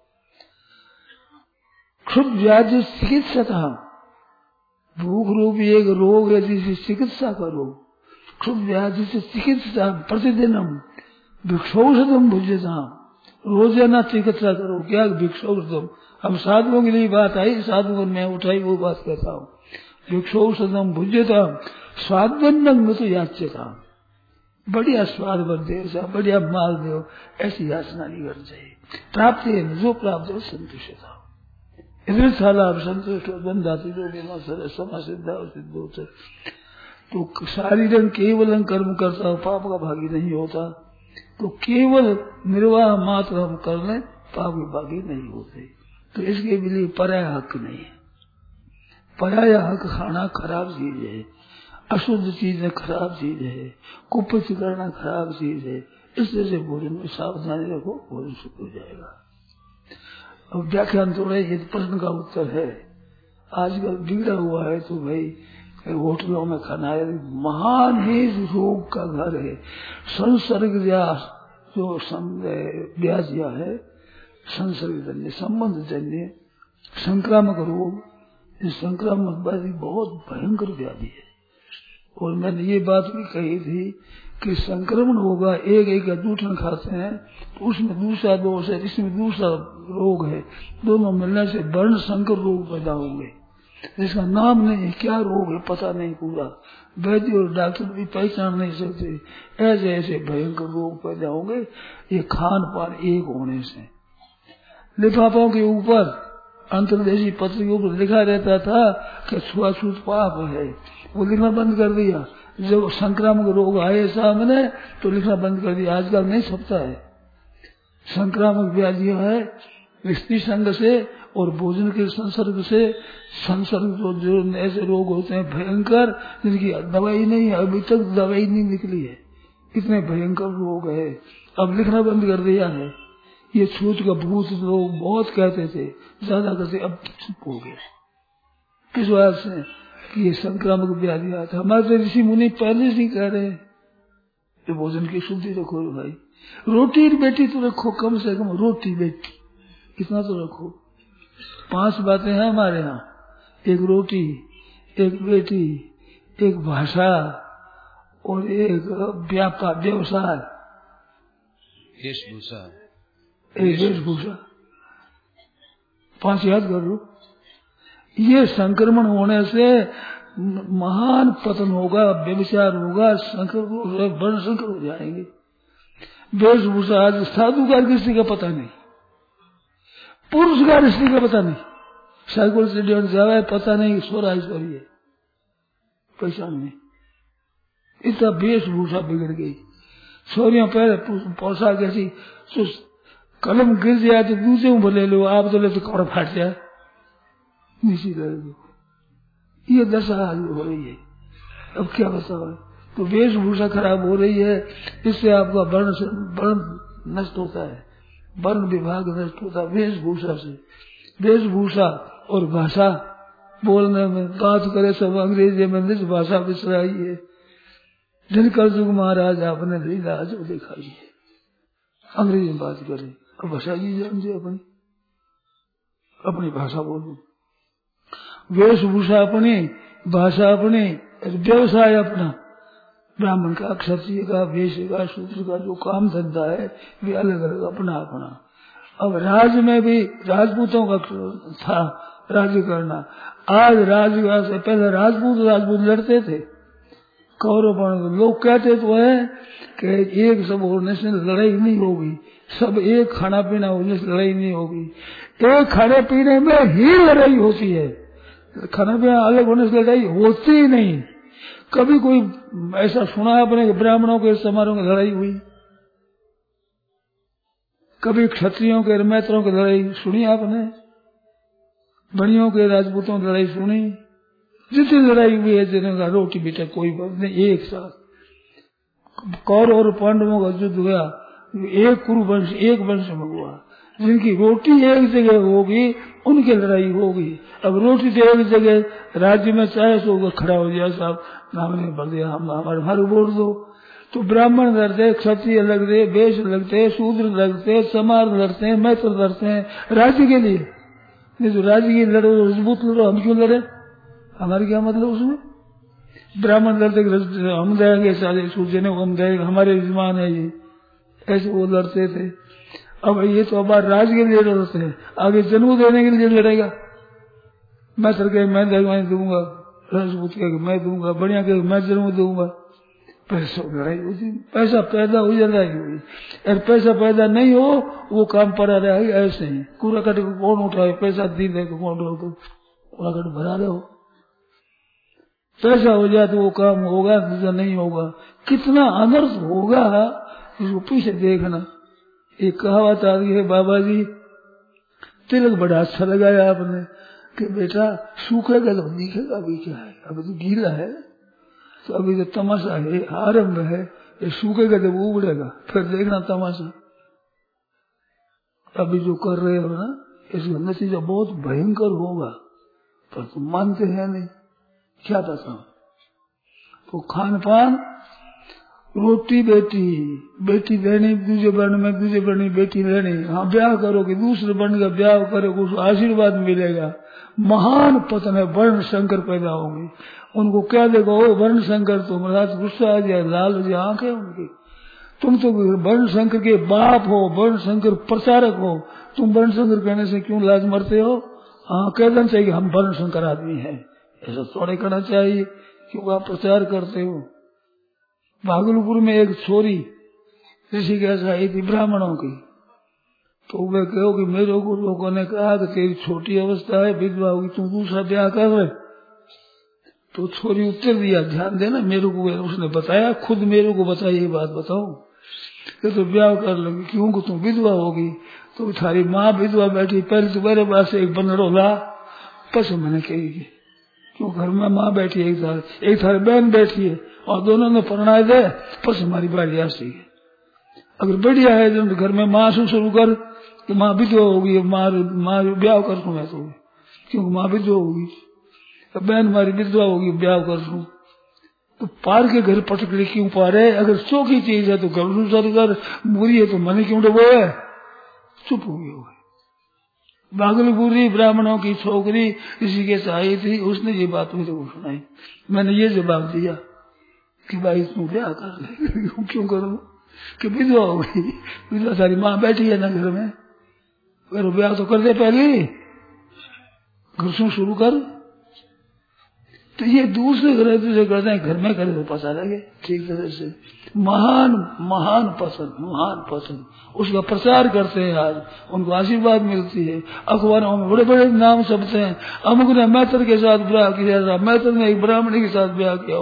क्षुद व्याज चिकित्सता, भूख रूपी एक रोग है जिसकी चिकित्सा करो, क्षुद व्याज से चिकित्सा प्रतिदिनम भिक्षौषधम भुज्यता, रोजाना तीर्थयात्रा करो। क्या भिक्षु तुम, हम साधुओं के लिए बात आई, साधुओं में उठाई वो बात कहता हूँ। भिक्षु सदम भुज्यता स्वादबंधन में तो याच्यता, बढ़िया स्वाद बंदे, बढ़िया माल दो, ऐसी याचना नहीं करनी चाहिए। प्राप्ति है जो प्राप्त हो संतुष्ट था। इधर साला संतुष्ट बंधाती जो समा सिद्ध। तो शारीरक केवल कर्म करता हो पाप का भागी नहीं होता, तो केवल निर्वाह मात्र हम कर लें पाप के भागी नहीं होते। तो इसके लिए पराया हक नहीं है। पराया हक खाना खराब चीज है, अशुद्ध चीज है, खराब चीज है, कुपित करना खराब चीज है। इससे भोजन में सावधानी रखो, भोजन शुद्ध हो जाएगा। अब व्याख्यान तो रहे, ये प्रश्न का उत्तर है। आजकल बिगड़ा हुआ है तो भाई होटलों में खाना है, महान ही रोग का घर है। संसर्ग जो व्याधिया है, संसर्ग जन्य, संबंध जन्य संक्रामक रोग, इस संक्रामक व्याधि बहुत भयंकर व्याधि है। और मैंने ये बात भी कही थी कि संक्रमण होगा, एक जूठन खाते हैं तो उसमें दूसरा दोष है, इसमें दूसरा रोग है, दोनों मिलने से वर्ण संकर रोग पैदा होंगे, जिसका नाम नहीं, क्या रोग है पता नहीं, पूरा वैद्य और डॉक्टर भी पहचान नहीं सकते। ऐसे ऐसे भयंकर रोग पैदा होंगे ये खान पान एक होने से। लिफाफों के ऊपर, अंतर्देशी पत्र के ऊपर लिखा रहता था कि छुआछूत पाप है, वो लिखना बंद कर दिया। जब संक्रामक रोग आए सामने तो लिखना बंद कर दिया। आजकल नहीं छपता है। संक्रामक व्याधियां है स्त्री संग से और भोजन के संसर्ग से। संसर्ग जो ऐसे रोग होते हैं भयंकर, जिनकी दवाई नहीं है, अभी तक दवाई नहीं निकली है, इतने भयंकर रोग है। अब लिखना बंद कर दिया है। ये छूत का भूत लोग बहुत कहते थे, ज्यादा कहते, अब चुप हो गया। किस बात से कि ये संक्रामक व्याधि आता। हमारे ऋषि मुनि पहले से कह रहे हैं कि भोजन की शुद्धि रखो भाई, रोटी बेटी तो रखो, कम से कम रोटी बेटी कितना तो रखो। 5 बातें हैं हमारे यहाँ, एक रोटी, एक बेटी, एक भाषा और एक व्यापार व्यवसाय, वेशभूषा, एक वेशभूषा। 5 याद कर लो। ये संक्रमण होने से महान पतन होगा, व्यभिचार होगा, वर्ण संकर हो जाएंगे। वेशभूषा, आज साधु का किसी का पता नहीं, पुरुष का किसी का पता नहीं, साइकिल से जावे पता नहीं, सोरा ईश्वरी है पहचान नहीं। इतना वेशभूषा बिगड़ गई। छोरियों पहले पोशाक ऐसी, कलम गिर जाए तो दूसरे में भले लो, आप तो ले तो कपड़ा फाट जाए, नीचे रह दो। ये दशा आज हो रही है। अब क्या बताओ। तो वेशभूषा खराब हो रही है, इससे आपका वर्ण नष्ट होता है, वर्ण विभाग नष्ट होता है वेशभूषा से। वेशभूषा और भाषा बोलने में, बात करे सब अंग्रेजी में, निज भाषा विसराई है। दिनकर युग महाराज आपने लीला जो दिखाई है, अंग्रेजी में बात करे, अब भाषा जी जानते अपनी भाषा बोलो। वेशभूषा अपनी, भाषा अपनी, व्यवसाय अपना। ब्राह्मण का, क्षत्रिय का, वैश्य का, शूद्र का जो काम धंधा है वे अलग अलग अपना अपना। अब राज्य में भी राजपूतों का था राज्य करना। आज राज्य से पहले राजपूत लड़ते थे, कौरव लोग कहते तो है कि एक सब होने से लड़ाई नहीं होगी, सब एक खाना पीना होने से लड़ाई नहीं होगी। एक खाने पीने में ही लड़ाई होती है, खाना पीना अलग होने से लड़ाई होती ही नहीं। कभी कोई ऐसा सुना आपने ब्राह्मणों के समारोह में लड़ाई हुई? कभी क्षत्रियों के मैत्रों की लड़ाई सुनी आपने? बनियों के राजपूतों की लड़ाई सुनी? जितनी लड़ाई हुई है जिनका रोटी बेटा कोई बात नहीं, एक साथ कौरव और पांडवों का युद्ध हुआ, एक कुरुवंश एक वंश में हुआ। जिनकी रोटी एक जगह होगी उनकी लड़ाई होगी। अब रोटी तो एक जगह राज्य में चाहे तो खड़ा हो जाए, साहब हमने भर दिया, हमारे वोट दो। तो ब्राह्मण लड़ते, क्षत्रिय लगते, वैश्य लगते, शूद्र लगते, समार लड़ते हैं, मैत्र लड़ते हैं राज्य के लिए। नहीं तो राज्य की लड़ो, मजबूत लड़ो, हम क्यों लड़े? हमारे क्या मतलब उसमें? ब्राह्मण लड़ते हम देंगे, सारे सूर्य ने हम देंगे, हमारे यजमान है ये, ऐसे वो लड़ते थे। अब ये तो अब राज के लिए लड़ते हैं, आगे जन्म देने के लिए लड़ेगा। मैं सर कहे मैं दूंगा, राजपूत कहे मैं दूंगा, बढ़िया कहे मैं जन्म दूंगा। पैसा लड़ाई होती, पैसा पैदा हो जाता है। अगर पैसा पैदा नहीं हो वो काम पड़ा रहा ऐसे ही। कूड़ा कट कौन उठाए, पैसा दी दे तो कौन उठाओ, कूड़ा कट भरा रहे हो। पैसा हो जाए तो वो काम होगा, दूसरा नहीं होगा। कितना अनर्थ होगा इसको पीछे देखना। एक कहावत आ रही है, बाबा जी तिलक बड़ा अच्छा लगाया आपने कि बेटा सूखेगा तो दिखेगा भी क्या है, अभी तो गीला है, तो अभी तो तमाशा है, आरंभ है, ये सूखेगा जब उबड़ेगा फिर देखना तमाशा। अभी जो कर रहे हो ना इसका नतीजा बहुत भयंकर होगा, पर तुम मानते हैं नहीं, क्या पता। तो खान पान रोटी बेटी लेनी, दूसरे वर्ण में दूसरे वर्ण में बेटी लेनी। हाँ ब्याह करोगे, दूसरे वर्ण का ब्याह करोगे, उसको आशीर्वाद मिलेगा। महान पतन है, वर्ण संकर पैदा होंगे। उनको क्या देखो, ओ वर्ण संकर, तुम्हारा गुस्सा आ जाए, लाल हो जाए आंखें उनकी। तुम तो वर्ण संकर के बाप हो, वर्ण संकर प्रचारक हो, तुम वर्ण संकर कहने से क्यों लाज मरते हो? हाँ कह देना चाहिए हम वर्ण संकर आदमी है, ऐसा थोड़े करना चाहिए क्यों आप प्रचार करते हो। भागलपुर में एक छोरी ऋषिकेश आई थी ब्राह्मणों की, तो वे कहो कि मेरे को लोगों ने कहा कि तेरी छोटी अवस्था है, विधवा होगी, तुम दूसरा ब्याह कर रहे। तो छोरी उत्तर दिया, ध्यान देना, मेरे को उसने बताया, खुद मेरे को बताया ये बात बताओ कि तो ब्याह कर लोगी, क्योंकि तुम विधवा होगी। तो थारी माँ विधवा बैठी, पहले तुम्हारे पास एक बनरो ला, पसंद मैंने कहेगी क्यों घर में माँ बैठी है, एक थारी बहन बैठी है और दोनों ने परिणाम दे, बस हमारी बारी ऐसी है। अगर बढ़िया है तो घर में माँ से शुरू कर कि माँ विधवा होगी, माँ ब्याह कर दूं मैं तो, क्योंकि माँ विधवा होगी, बहन हमारी विधवा होगी, ब्याह कर दूं। तो पार के घर पटकड़ी क्यों पा रहे? अगर चौकी चीज है तो घर अनुसार कर, बुरी है तो मन क्यों डबो है, चुप हो गया। भागलपुरी ब्राह्मणों की छोकरी इसी के आई थी, उसने ये बात मुझे सुनाई। मैंने ये जवाब दिया कि भाई तुम ब्याह कर ले। क्यों करो कि विधवा हो गई, विधवा सारी माँ बैठी है ना घर में, अगर ब्याह तो कर दे पहले, घर से शुरू कर। तो ये दूसरे घर दूसरे करते हैं, घर में करे तो पता लगे ठीक तरह से। महान पसंद उसका प्रचार करते हैं, आज उनको आशीर्वाद मिलती है। अखबारों में बड़े बड़े नाम छपते हैं, अमुक ने मैत्र के साथ ब्याह किया, मैत्र ने एक ब्राह्मणी के साथ ब्याह किया,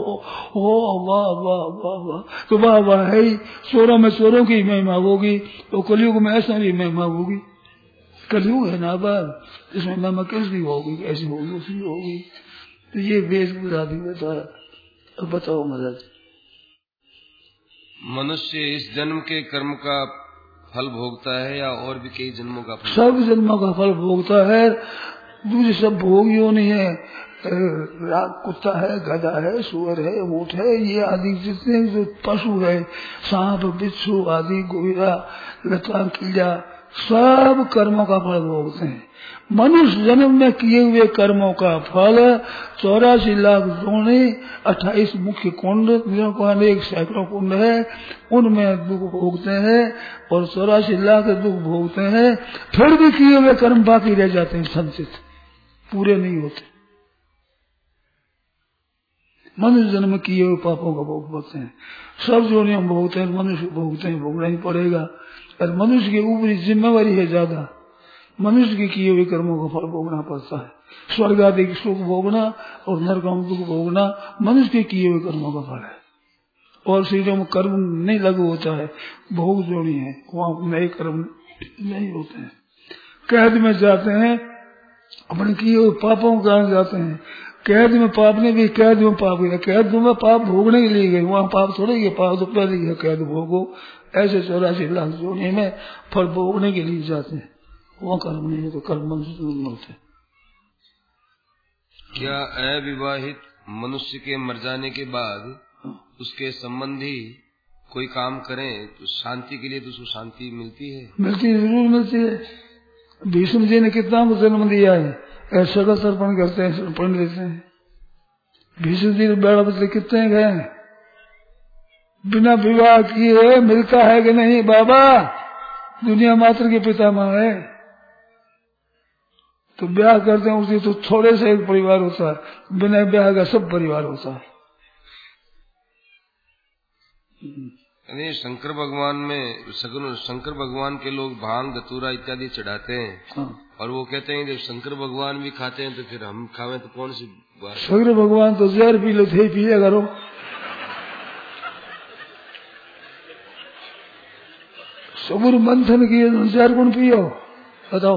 ओ वाह वाह वाह वाह, तो वाह वाह है ही। चोरों में चोरों की महिमा होगी, तो कलयुग में ऐसा भी महिमा होगी। कलयुग है ना बार, इसमें महिमा कैसी होगी, कैसी होगी, उसकी होगी। तो ये वेशभूषा भी बताया। अब बताओ महाराज, मनुष्य इस जन्म के कर्म का फल भोगता है या और भी कई जन्मों का फल? सब जन्मों का फल भोगता है। दूसरे सब भोगियों नहीं है, कुत्ता है, गधा है, सुअर है, ऊंट है, ये आदि जितने जो पशु है, सांप बिच्छू आदि, गोरा लता कीड़ा, सब कर्मों का फल भोगते हैं। मनुष्य जन्म में किए हुए कर्मों का फल 84 लाख जोड़े, 28 मुख्य कुंड, एक सैकड़ों कुंड है, उनमें दुख भोगते हैं और 84 लाख दुख भोगते हैं। फिर भी किए हुए कर्म बाकी रह जाते हैं, संचित पूरे नहीं होते। मनुष्य जन्म किए हुए पापों का भोग भोगते हैं, सब जोड़ियों में भोगते हैं, मनुष्य भोगते हैं, भोगना ही पड़ेगा। और मनुष्य की ऊपरी जिम्मेवारी है ज्यादा, मनुष्य के किए हुए कर्मों का फल भोगना पड़ता है। स्वर्ग आदि की सुख भोगना और नरकों में दुख भोगना मनुष्य के किए हुए कर्मों का फल है। और शरीरों में कर्म नहीं लागू होता है, भोग जोड़ी है, वहां नए कर्म नहीं होते हैं। कैद में जाते हैं, अपने किए हुए पापों के कारण जाते हैं। कैद में पाप ने भी, कैद में पाप गया, कैद में पाप भोगने के लिए गए, वहां पाप थोड़े गए, पाप तो पहले गया, कैद भोगो। ऐसे 84 लाख जोड़े में फल भोगने के लिए जाते हैं, वहाँ कर्म नहीं है तो कर्म मनुष्य नहीं होते। क्या अविवाहित मनुष्य के मर जाने के बाद उसके संबंधी कोई काम करें तो शांति के लिए तो उसको शांति मिलती है? मिलती है, जरूर मिलती है। भीष्म जी ने कितना जन्म दिया है, ऐसा का तर्पण करते हैं, तर्पण देते हैं। भीष्म जी ने बेड़ा बदले कितने गए, बिना विवाह किए मिलता है कि नहीं बाबा? दुनिया मात्र के पितामह है। तो ब्याह करते हैं उसी तो थोड़े से एक परिवार होता है, बिना ब्याह का सब परिवार होता है। अरे शंकर भगवान में शंकर भगवान के लोग भांग धतूरा इत्यादि चढ़ाते हैं। हाँ। और वो कहते हैं जब शंकर भगवान भी खाते हैं तो फिर हम खावे तो कौन सी बात। शंकर भगवान तो जहर पी लो थे, पिया करो। सबूर मंथन किए जहर कौन पियो बताओ।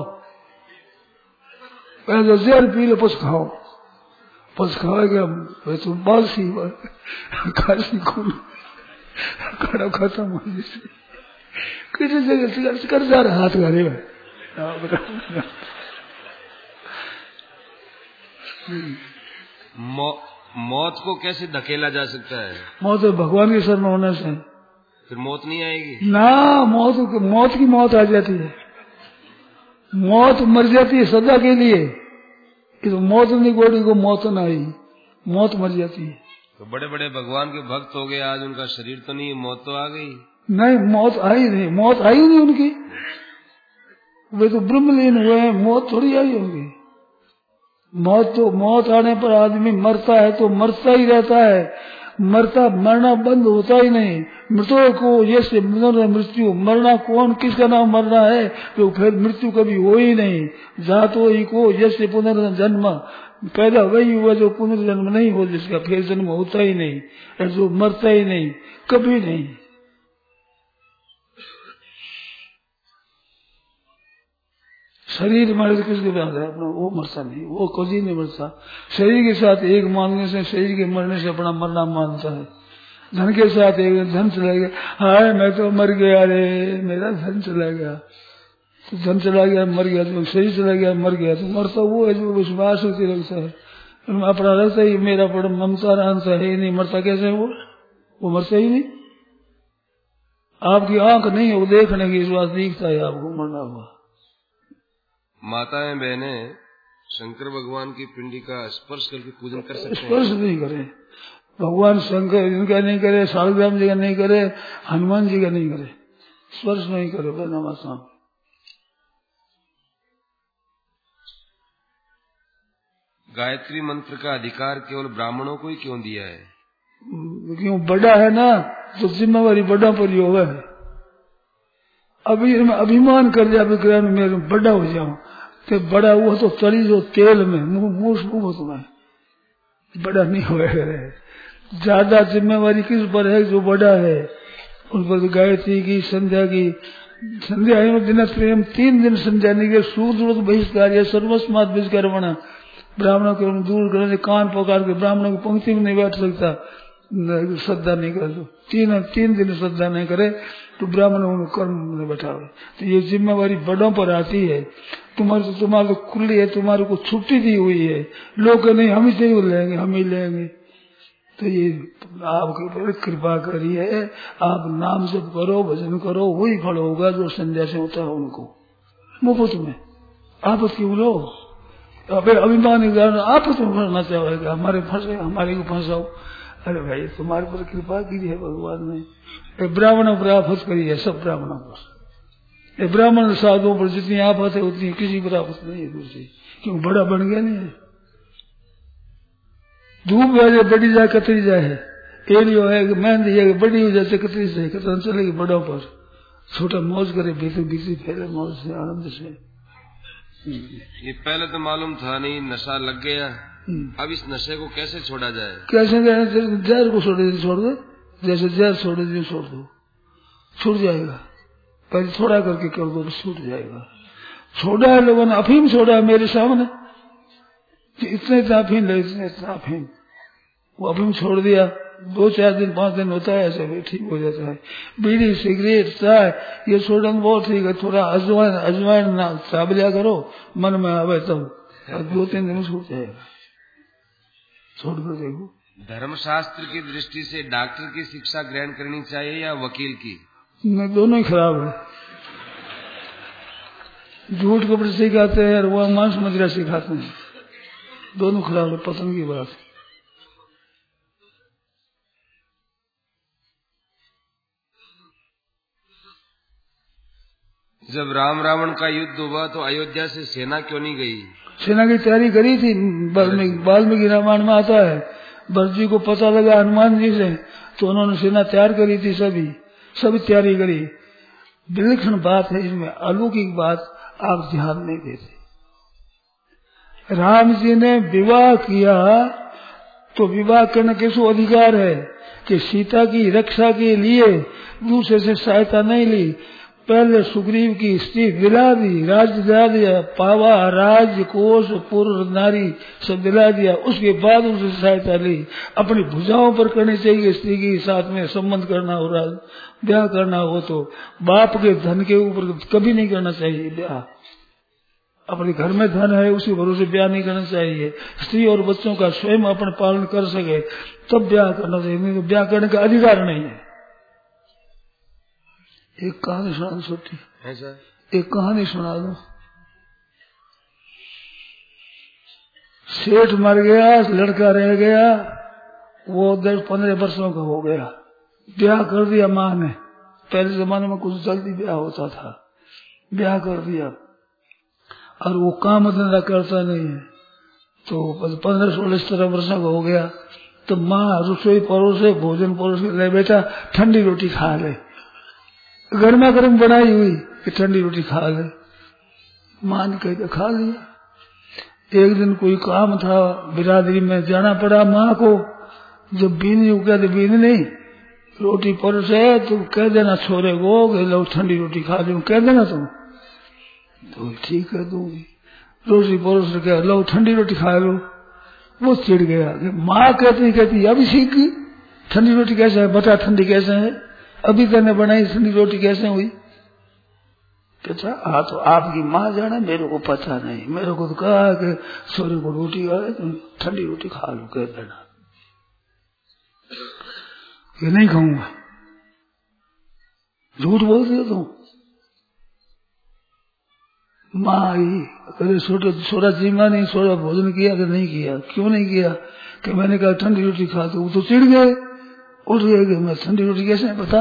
पहले तो जहर पी लो पस खाओ, पस खाओगे तुम बालसी खासी खून खड़ा खत्म हो जैसे किसी जगह कर जा रहा हाथ घरे में। मौत को कैसे धकेला जा सकता है? मौत भगवान के शरण होने से। फिर मौत नहीं आएगी ना, मौत की मौत आ जाती है। मौत मर जाती है सदा के लिए। तो मौत नहीं गोड़ी को मौत ना आई, मौत मर जाती है। तो बड़े बड़े भगवान के भक्त हो गए, आज उनका शरीर तो नहीं, मौत तो आ गई। नहीं, मौत आई नहीं, मौत आई नहीं उनकी। वे तो ब्रह्मलीन हुए हैं, मौत थोड़ी आई होगी। मौत आने पर आदमी मरता है तो मरता ही रहता है, मरना बंद होता ही नहीं। मृतों को जैसे मृत्यु, मरना कौन किसका नाम मरना है, तो फिर मृत्यु कभी हो ही नहीं। जातो ही को जैसे पुनर्जन्म, पैदा वही हुआ जो पुनर्जन्म नहीं हो, जिसका फिर जन्म होता ही नहीं, जो मरता ही नहीं, कभी नहीं। शरीर मरे तो किसके पास है अपना, वो मरता नहीं, वो कभी नहीं मरता। शरीर के साथ एक मानने से, शरीर के मरने से अपना मरना मानता है। धन के साथ एक धन चला गया, हाय मैं तो मर गया रे, मेरा धन चला गया। तो धन चला गया मर गया, तो शरीर चला गया मर गया। तो मरता वो है जो विश्वास होती रखता है, अपना रहता ही मेरा बड़ा ममता रहता है नहीं। मरता कैसे वो मरता ही नहीं। आपकी आंख नहीं है वो देखने की, विश्वास दिखता है आपको मरना हुआ। माताएं बहनें शंकर भगवान की पिंडी का स्पर्श करके पूजन कर सकते हैं? स्पर्श नहीं करे भगवान शंकर, इनका नहीं करे, सालग्राम जी का नहीं करे, हनुमान जी का नहीं करे, स्पर्श नहीं करे बहना माता। गायत्री मंत्र का अधिकार केवल ब्राह्मणों को ही क्यों दिया है? क्यों, बड़ा है ना तो जिम्मेवारी बड़ा पर ही होगा। अभी अभिमान कर दिया विक्रम में बड़ा हो जाऊं, तो बड़ा हुआ तो चली जो तेल में मुंह तुम्हें बड़ा नहीं होगा। ज्यादा जिम्मेवारी किस पर है, जो बड़ा है उन पर। गायत्री की, संध्या की, संध्या दिन प्रेम 3 दिन संध्या नहीं के सूर्य बहिष्कार, सर्वस्मात बहिष्कार, ब्राह्मणों को दूर करने, कान पकड़ के ब्राह्मणों की पंक्ति में नहीं बैठ सकता, श्रद्धा नहीं करे तो 3 दिन श्रद्धा नहीं करे तो ब्राह्मणों को कर्म में बैठावे। तो ये जिम्मेवारी बड़ों पर आती है। तुम्हारे तो खुली है, तुम्हारे को छुट्टी दी हुई है, लोग नहीं हम ही लेंगे, हम ही लेंगे। तो ये आपके ऊपर कृपा करिए, आप नाम जप करो, भजन करो, वही फल होगा जो संध्या से होता है उनको मुफ्त में। आप क्यों लो अभिमान आप तुम फंसना चाहेगा, हमारे फंसे, हमारे को फंसाओ। अरे भाई तुम्हारे पर कृपा की है भगवान ने। ब्राह्मणों पर आफत करी है, सब ब्राह्मणों पर। ब्राह्मण साधुओं पर जितनी आफत है उतनी किसी पर आफत नहीं है दूसरी, क्यों बड़ा बन गया नहीं है। धूप जाए बड़ी जाए कतरी जाए, एलियो है मेहंदी है बड़ी हो जाए कतरी से कतरन चलेगी बड़ों पर। छोटा मौज करे, भीतर भीतर फैले मौज से, आनंद से। ये पहले तो मालूम था नहीं, नशा लग गया। अब इस नशे को कैसे छोड़ा जाए? कैसे जहर को छोड़ दो, जैसे जहर छोड़ दो छोड़ दो, छूट जाएगा। पहले थोड़ा करके कर दो तो छूट जाएगा। छोड़ा है लोगों ने, अफीम छोड़ा है मेरे सामने, इतने अफीम ले, इतना अफीम, वो अफीम छोड़ दिया। 2-4 दिन 5 दिन होता है, ऐसे भी ठीक हो जाता है। बीड़ी सिगरेट चाय ये छोड़ना बहुत ठीक है। थोड़ा अजवाइन ना चाब लिया करो, मन में आवे तब 2-3 दिन छूट जाएगा। छोड़ कर देखो। धर्मशास्त्र की दृष्टि से डॉक्टर की शिक्षा ग्रहण करनी चाहिए या वकील की? नहीं, दोनों ही खराब है। झूठ कपड़े सिखाते हैं और वह मांस मदिरा सिखाते हैं, दोनों खराब है। पसंद की बात। जब राम रावण का युद्ध हुआ तो अयोध्या से सेना क्यों नहीं गई? सेना की तैयारी करी थी। वाल्मीकि रामायण में आता है, भरत जी को पता लगा हनुमान जी से, तो उन्होंने सेना तैयार करी थी, सभी तैयारी करी। विलक्षण बात है इसमें, अलौकिक बात आप ध्यान नहीं देते। राम जी ने विवाह किया तो विवाह करने के सो अधिकार है कि सीता की रक्षा के लिए दूसरे से सहायता नहीं ली। पहले सुग्रीव की स्त्री दिला दी, राज्य दिला दिया, पावा, राज्य, कोष, पुरुष, नारी सब दिला दिया, उसके बाद उससे सहायता ली। अपनी भुजाओं पर करनी चाहिए स्त्री के साथ में संबंध करना हो, ब्याह करना हो तो बाप के धन के ऊपर कभी नहीं करना चाहिए ब्याह। अपने घर में धन है उसी भरोसे ब्याह नहीं करना चाहिए। स्त्री और बच्चों का स्वयं अपने पालन कर सके तब ब्याह करना चाहिए, नहीं तो ब्याह करने का अधिकार नहीं है। एक कहानी सुना दो छोटी, एक कहानी सुना दो। सेठ मर गया, लड़का रह गया, वो 10-15 वर्षों का हो गया, ब्याह कर दिया माँ ने। पहले जमाने में कुछ जल्दी ब्याह होता था, ब्याह कर दिया और वो काम धंधा करता नहीं है, तो 15-16 वर्ष का हो गया। तो माँ रसोई परोसे, भोजन परोसे, ले बेटा ठंडी रोटी खा ले, गर्मा गर्म बनाई हुई कि ठंडी रोटी खा ले। माँ ने कहते खा लिया। एक दिन कोई काम था, बिरादरी में जाना पड़ा माँ को। जब बीनी उगा तो बीनी नहीं, रोटी परोसे तो कह देना छोरे को कि लो ठंडी रोटी खा लो, कह देना तुम तो ठीक है दूंगी। रोटी परोस के लो ठंडी रोटी खा लो। वो चिढ़ गया कि माँ कहती अभी सीख गई, ठंडी रोटी कैसे है, बता ठंडी कैसे है, अभी तने बनाई ठंडी रोटी कैसे हुई। कहता हाँ तो आपकी माँ जाने, मेरे को पता नहीं, मेरे को तो कहा कि सोरे को रोटी आए तुम ठंडी रोटी खा लो, कह देना। ये नहीं खाऊंगा, झूठ बोल दिया तुम। माँ आई, अरे सोरा जीमा नहीं, सोरा भोजन किया कि नहीं किया, क्यों नहीं किया, कि मैंने कहा ठंडी रोटी खा। तो वो तो चिढ़ गए, उठ गए कि मैं ठंडी रोटी कैसे बता।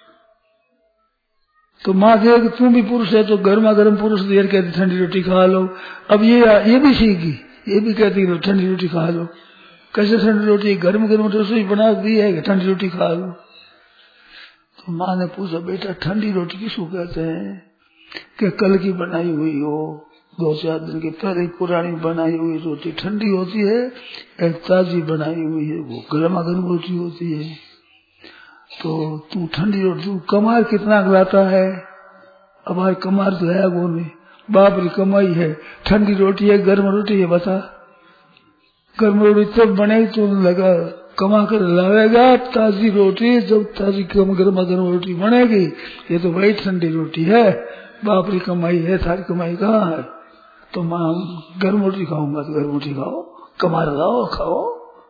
तो माँ कहे कि तुम भी पुरुष है तो गर्मा गर्म पुरुष देर कहती ठंडी रोटी खा लो। अब ये भी सीख गई, ये भी कहती ठंडी रोटी खा लो। कैसे ठंडी रोटी, गर्म गर्म रसोई बना दी है कि ठंडी रोटी खा लो। तो माँ ने पूछा बेटा ठंडी रोटी किसको कहते हैं, कि कल की बनाई हुई हो, 2-4 दिन की पहले पुरानी बनाई हुई रोटी ठंडी होती है, एक ताजी बनाई हुई है वो गर्मा गर्म रोटी होती है। तो तू ठंडी रोटी, तू कमार कितना लाता है, हमारे कमार तो है वो नहीं, बाप की कमाई है, ठंडी रोटी है गर्म रोटी है बता। गर्म रोटी तब बनेगी तो लगा कमा कर लावेगा, ताजी रोटी जब ताजी गर्मा गर्म रोटी बनेगी, ये तो वही ठंडी रोटी है, बाप की कमाई है, थारी कमाई कहाँ है। तो माँ गर्म रोटी खाऊंगा तो गर्म रोटी खाओ, कमा लाओ खाओ।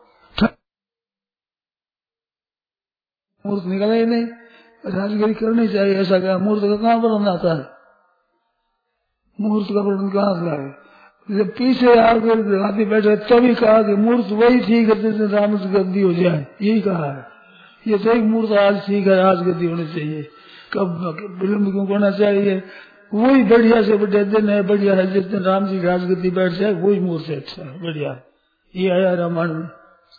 मूर्त निकला ही नहीं, राजगिरी करनी चाहिए, ऐसा क्या मूर्त का कहाँ वर्णन आता है, मूर्त का वर्णन कहाँ से आए। जब पीछे आकर हाथी बैठे तभी कहा कि मूर्त वही ठीक है जैसे राम से गद्दी हो जाए, यही कहा है। ये तो एक मूर्त आज ठीक है, आज गद्दी होनी चाहिए, कब विलम्ब क्यों करना चाहिए। वही बढ़िया से बढ़िया दिन है, बढ़िया है जिस दिन राम जी राजगद्दी बैठ जाए वही मूर्त है, अच्छा है, बढ़िया। ये आया रामायण में।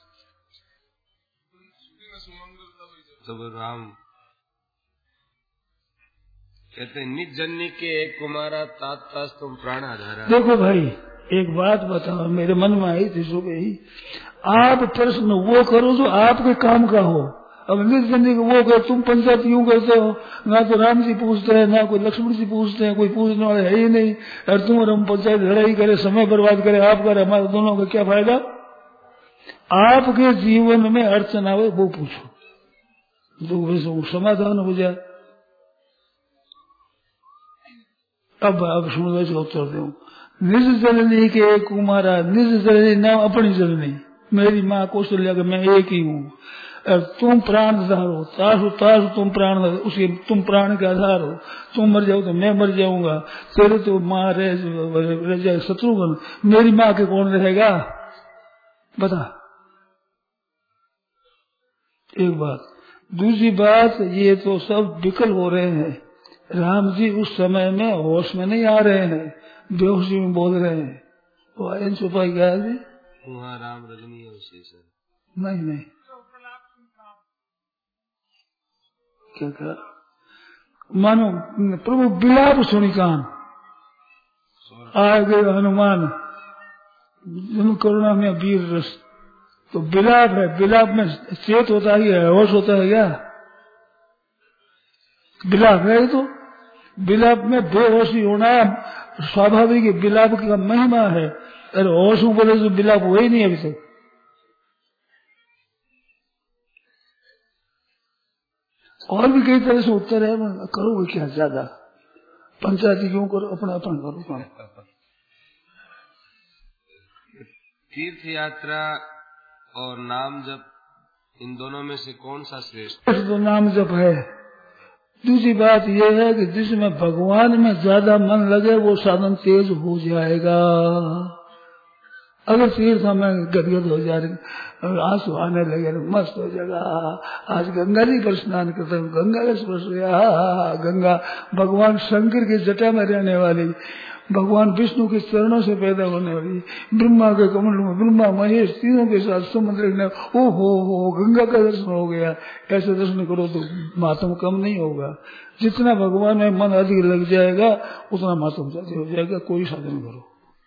तब राम कहते निज जन्य के कुमारा तात तुम प्राण आधारा। देखो भाई एक बात बताओ, मेरे मन में आई थी सुबह ही, आप प्रश्न वो करो जो आपके काम का हो। अब निज जन्य को वो कर, तुम पंचायत यूं करते हो, ना तो राम जी पूछते हैं, ना कोई लक्ष्मण जी पूछते हैं, कोई पूछने वाले है ही नहीं, और तुम और हम पंचायत लड़ाई करे, समय बर्बाद करे, आप करे, हमारे दोनों का क्या फायदा। आपके जीवन में अड़चन आवे वो पूछो, जो समाधान हो जाए। अब सुन वैसे उत्तर दो। निज जननी के कुमारा, निज जननी नाम अपनी जननी, मेरी माँ कौशल्या का मैं एक ही हूँ, और तुम प्राणधार हो, तासु तुम प्राण, उसके तुम प्राण के आधार हो, तुम मर जाओ तो मैं मर जाऊंगा, तेरे तो माँ रह जाए शत्रुघ्न, मेरी माँ के कौन रहेगा बता। एक बात, दूसरी बात, ये तो सब विकल हो रहे हैं, राम जी उस समय में होश में नहीं आ रहे हैं, बेहोशी में बोल रहे हैं। तो इन छुपाई गया जी वहाँ राम रजनी है उसी से नहीं क्या मानो प्रभु बिलाप सुनी कान आ गए हनुमान जन करुणा में वीर रस। तो बिलाप है, बिलाप में चेत होता ही है, होश होता है क्या? बिलाप है तो बिलाप में बेहोशी होना स्वाभाविक है, बिलाप का महिमा है। अरे होश में बोले तो बिलाप हुआ ही नहीं अभी तक। और भी कई तरह से उत्तर है, करोगे क्या ज्यादा, पंचायती क्यों करो, अपना अपना करो काम। तीर्थ यात्रा और नाम जप, इन दोनों में से कौन सा श्रेष्ठ? तो नाम जप है। दूसरी बात यह है कि जिसमें भगवान में ज्यादा मन लगे वो साधन तेज हो जाएगा। अगर तीर्थ में गदगद हो जाए, आंसू आने लगे, मस्त हो जाएगा, आज गंगा जी पर स्नान करते हैं, गंगा का स्पर्श गया, गंगा भगवान शंकर की जटा में रहने वाली, भगवान विष्णु के चरणों से पैदा होने वाली, ब्रह्मा के कमल में ब्रह्मा महेश तीनों के साथ समुद्र में ओ हो गंगा का दर्शन हो गया। ऐसे दर्शन करो तो मातम कम नहीं होगा। जितना भगवान में मन अधिक लग जाएगा उतना मातम ज्यादा हो जाएगा। कोई साधन करो।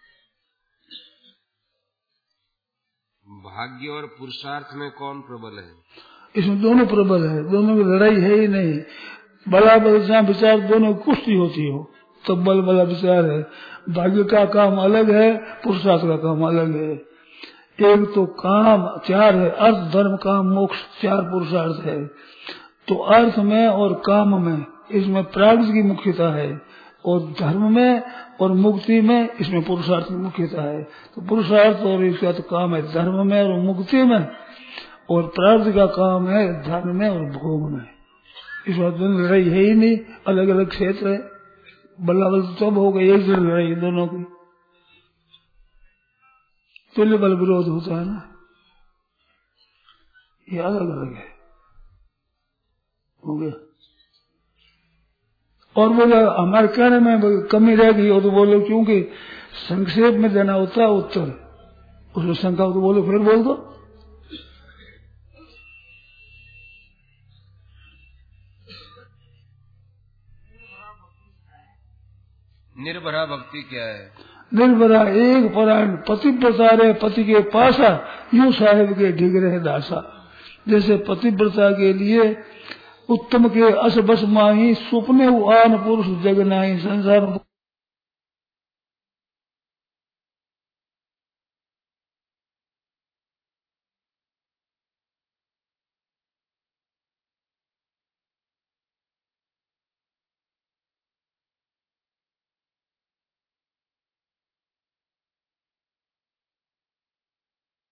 भाग्य और पुरुषार्थ में कौन प्रबल है? इसमें दोनों प्रबल है, दोनों की लड़ाई है ही नहीं। बला बल जहाँ विचार दोनों कुश्ती होती हो तो बल बला विचार है। भाग्य का काम अलग है, पुरुषार्थ का काम अलग है। एक तो काम चार है, अर्थ धर्म काम मोक्ष, चार पुरुषार्थ है। तो अर्थ में और काम में इसमें प्राग्ञ की मुख्यता है, और धर्म में और मुक्ति में इसमें पुरुषार्थ की मुख्यता है। तो पुरुषार्थ और इसका तो काम है धर्म में और मुक्ति में, और प्रार्थ का काम है धर्म में और भोग में। इस बात दोनों लड़ाई है ही नहीं, अलग अलग क्षेत्र है। बल्ला बल तब हो गई, एक जगह लड़ाई दोनों की, तुल्य बल विरोध होता है ना, ये अलग अलग है। हो गया। और बोले हमारे कहने में कमी रह गई हो तो बोलो क्योंकि संक्षेप में देना होता है उत्तर, उसमें शंका हो तो बोलो फिर बोल दो। निर्भरा भक्ति क्या है? निर्भरा एक परायण पति प्रसारे पति के पासा, यूं साहेब के ढिग रहे दासा। जैसे पतिव्रता के लिए उत्तम के अस बस माही, सुपने आन पुरुष जग नाही, संसार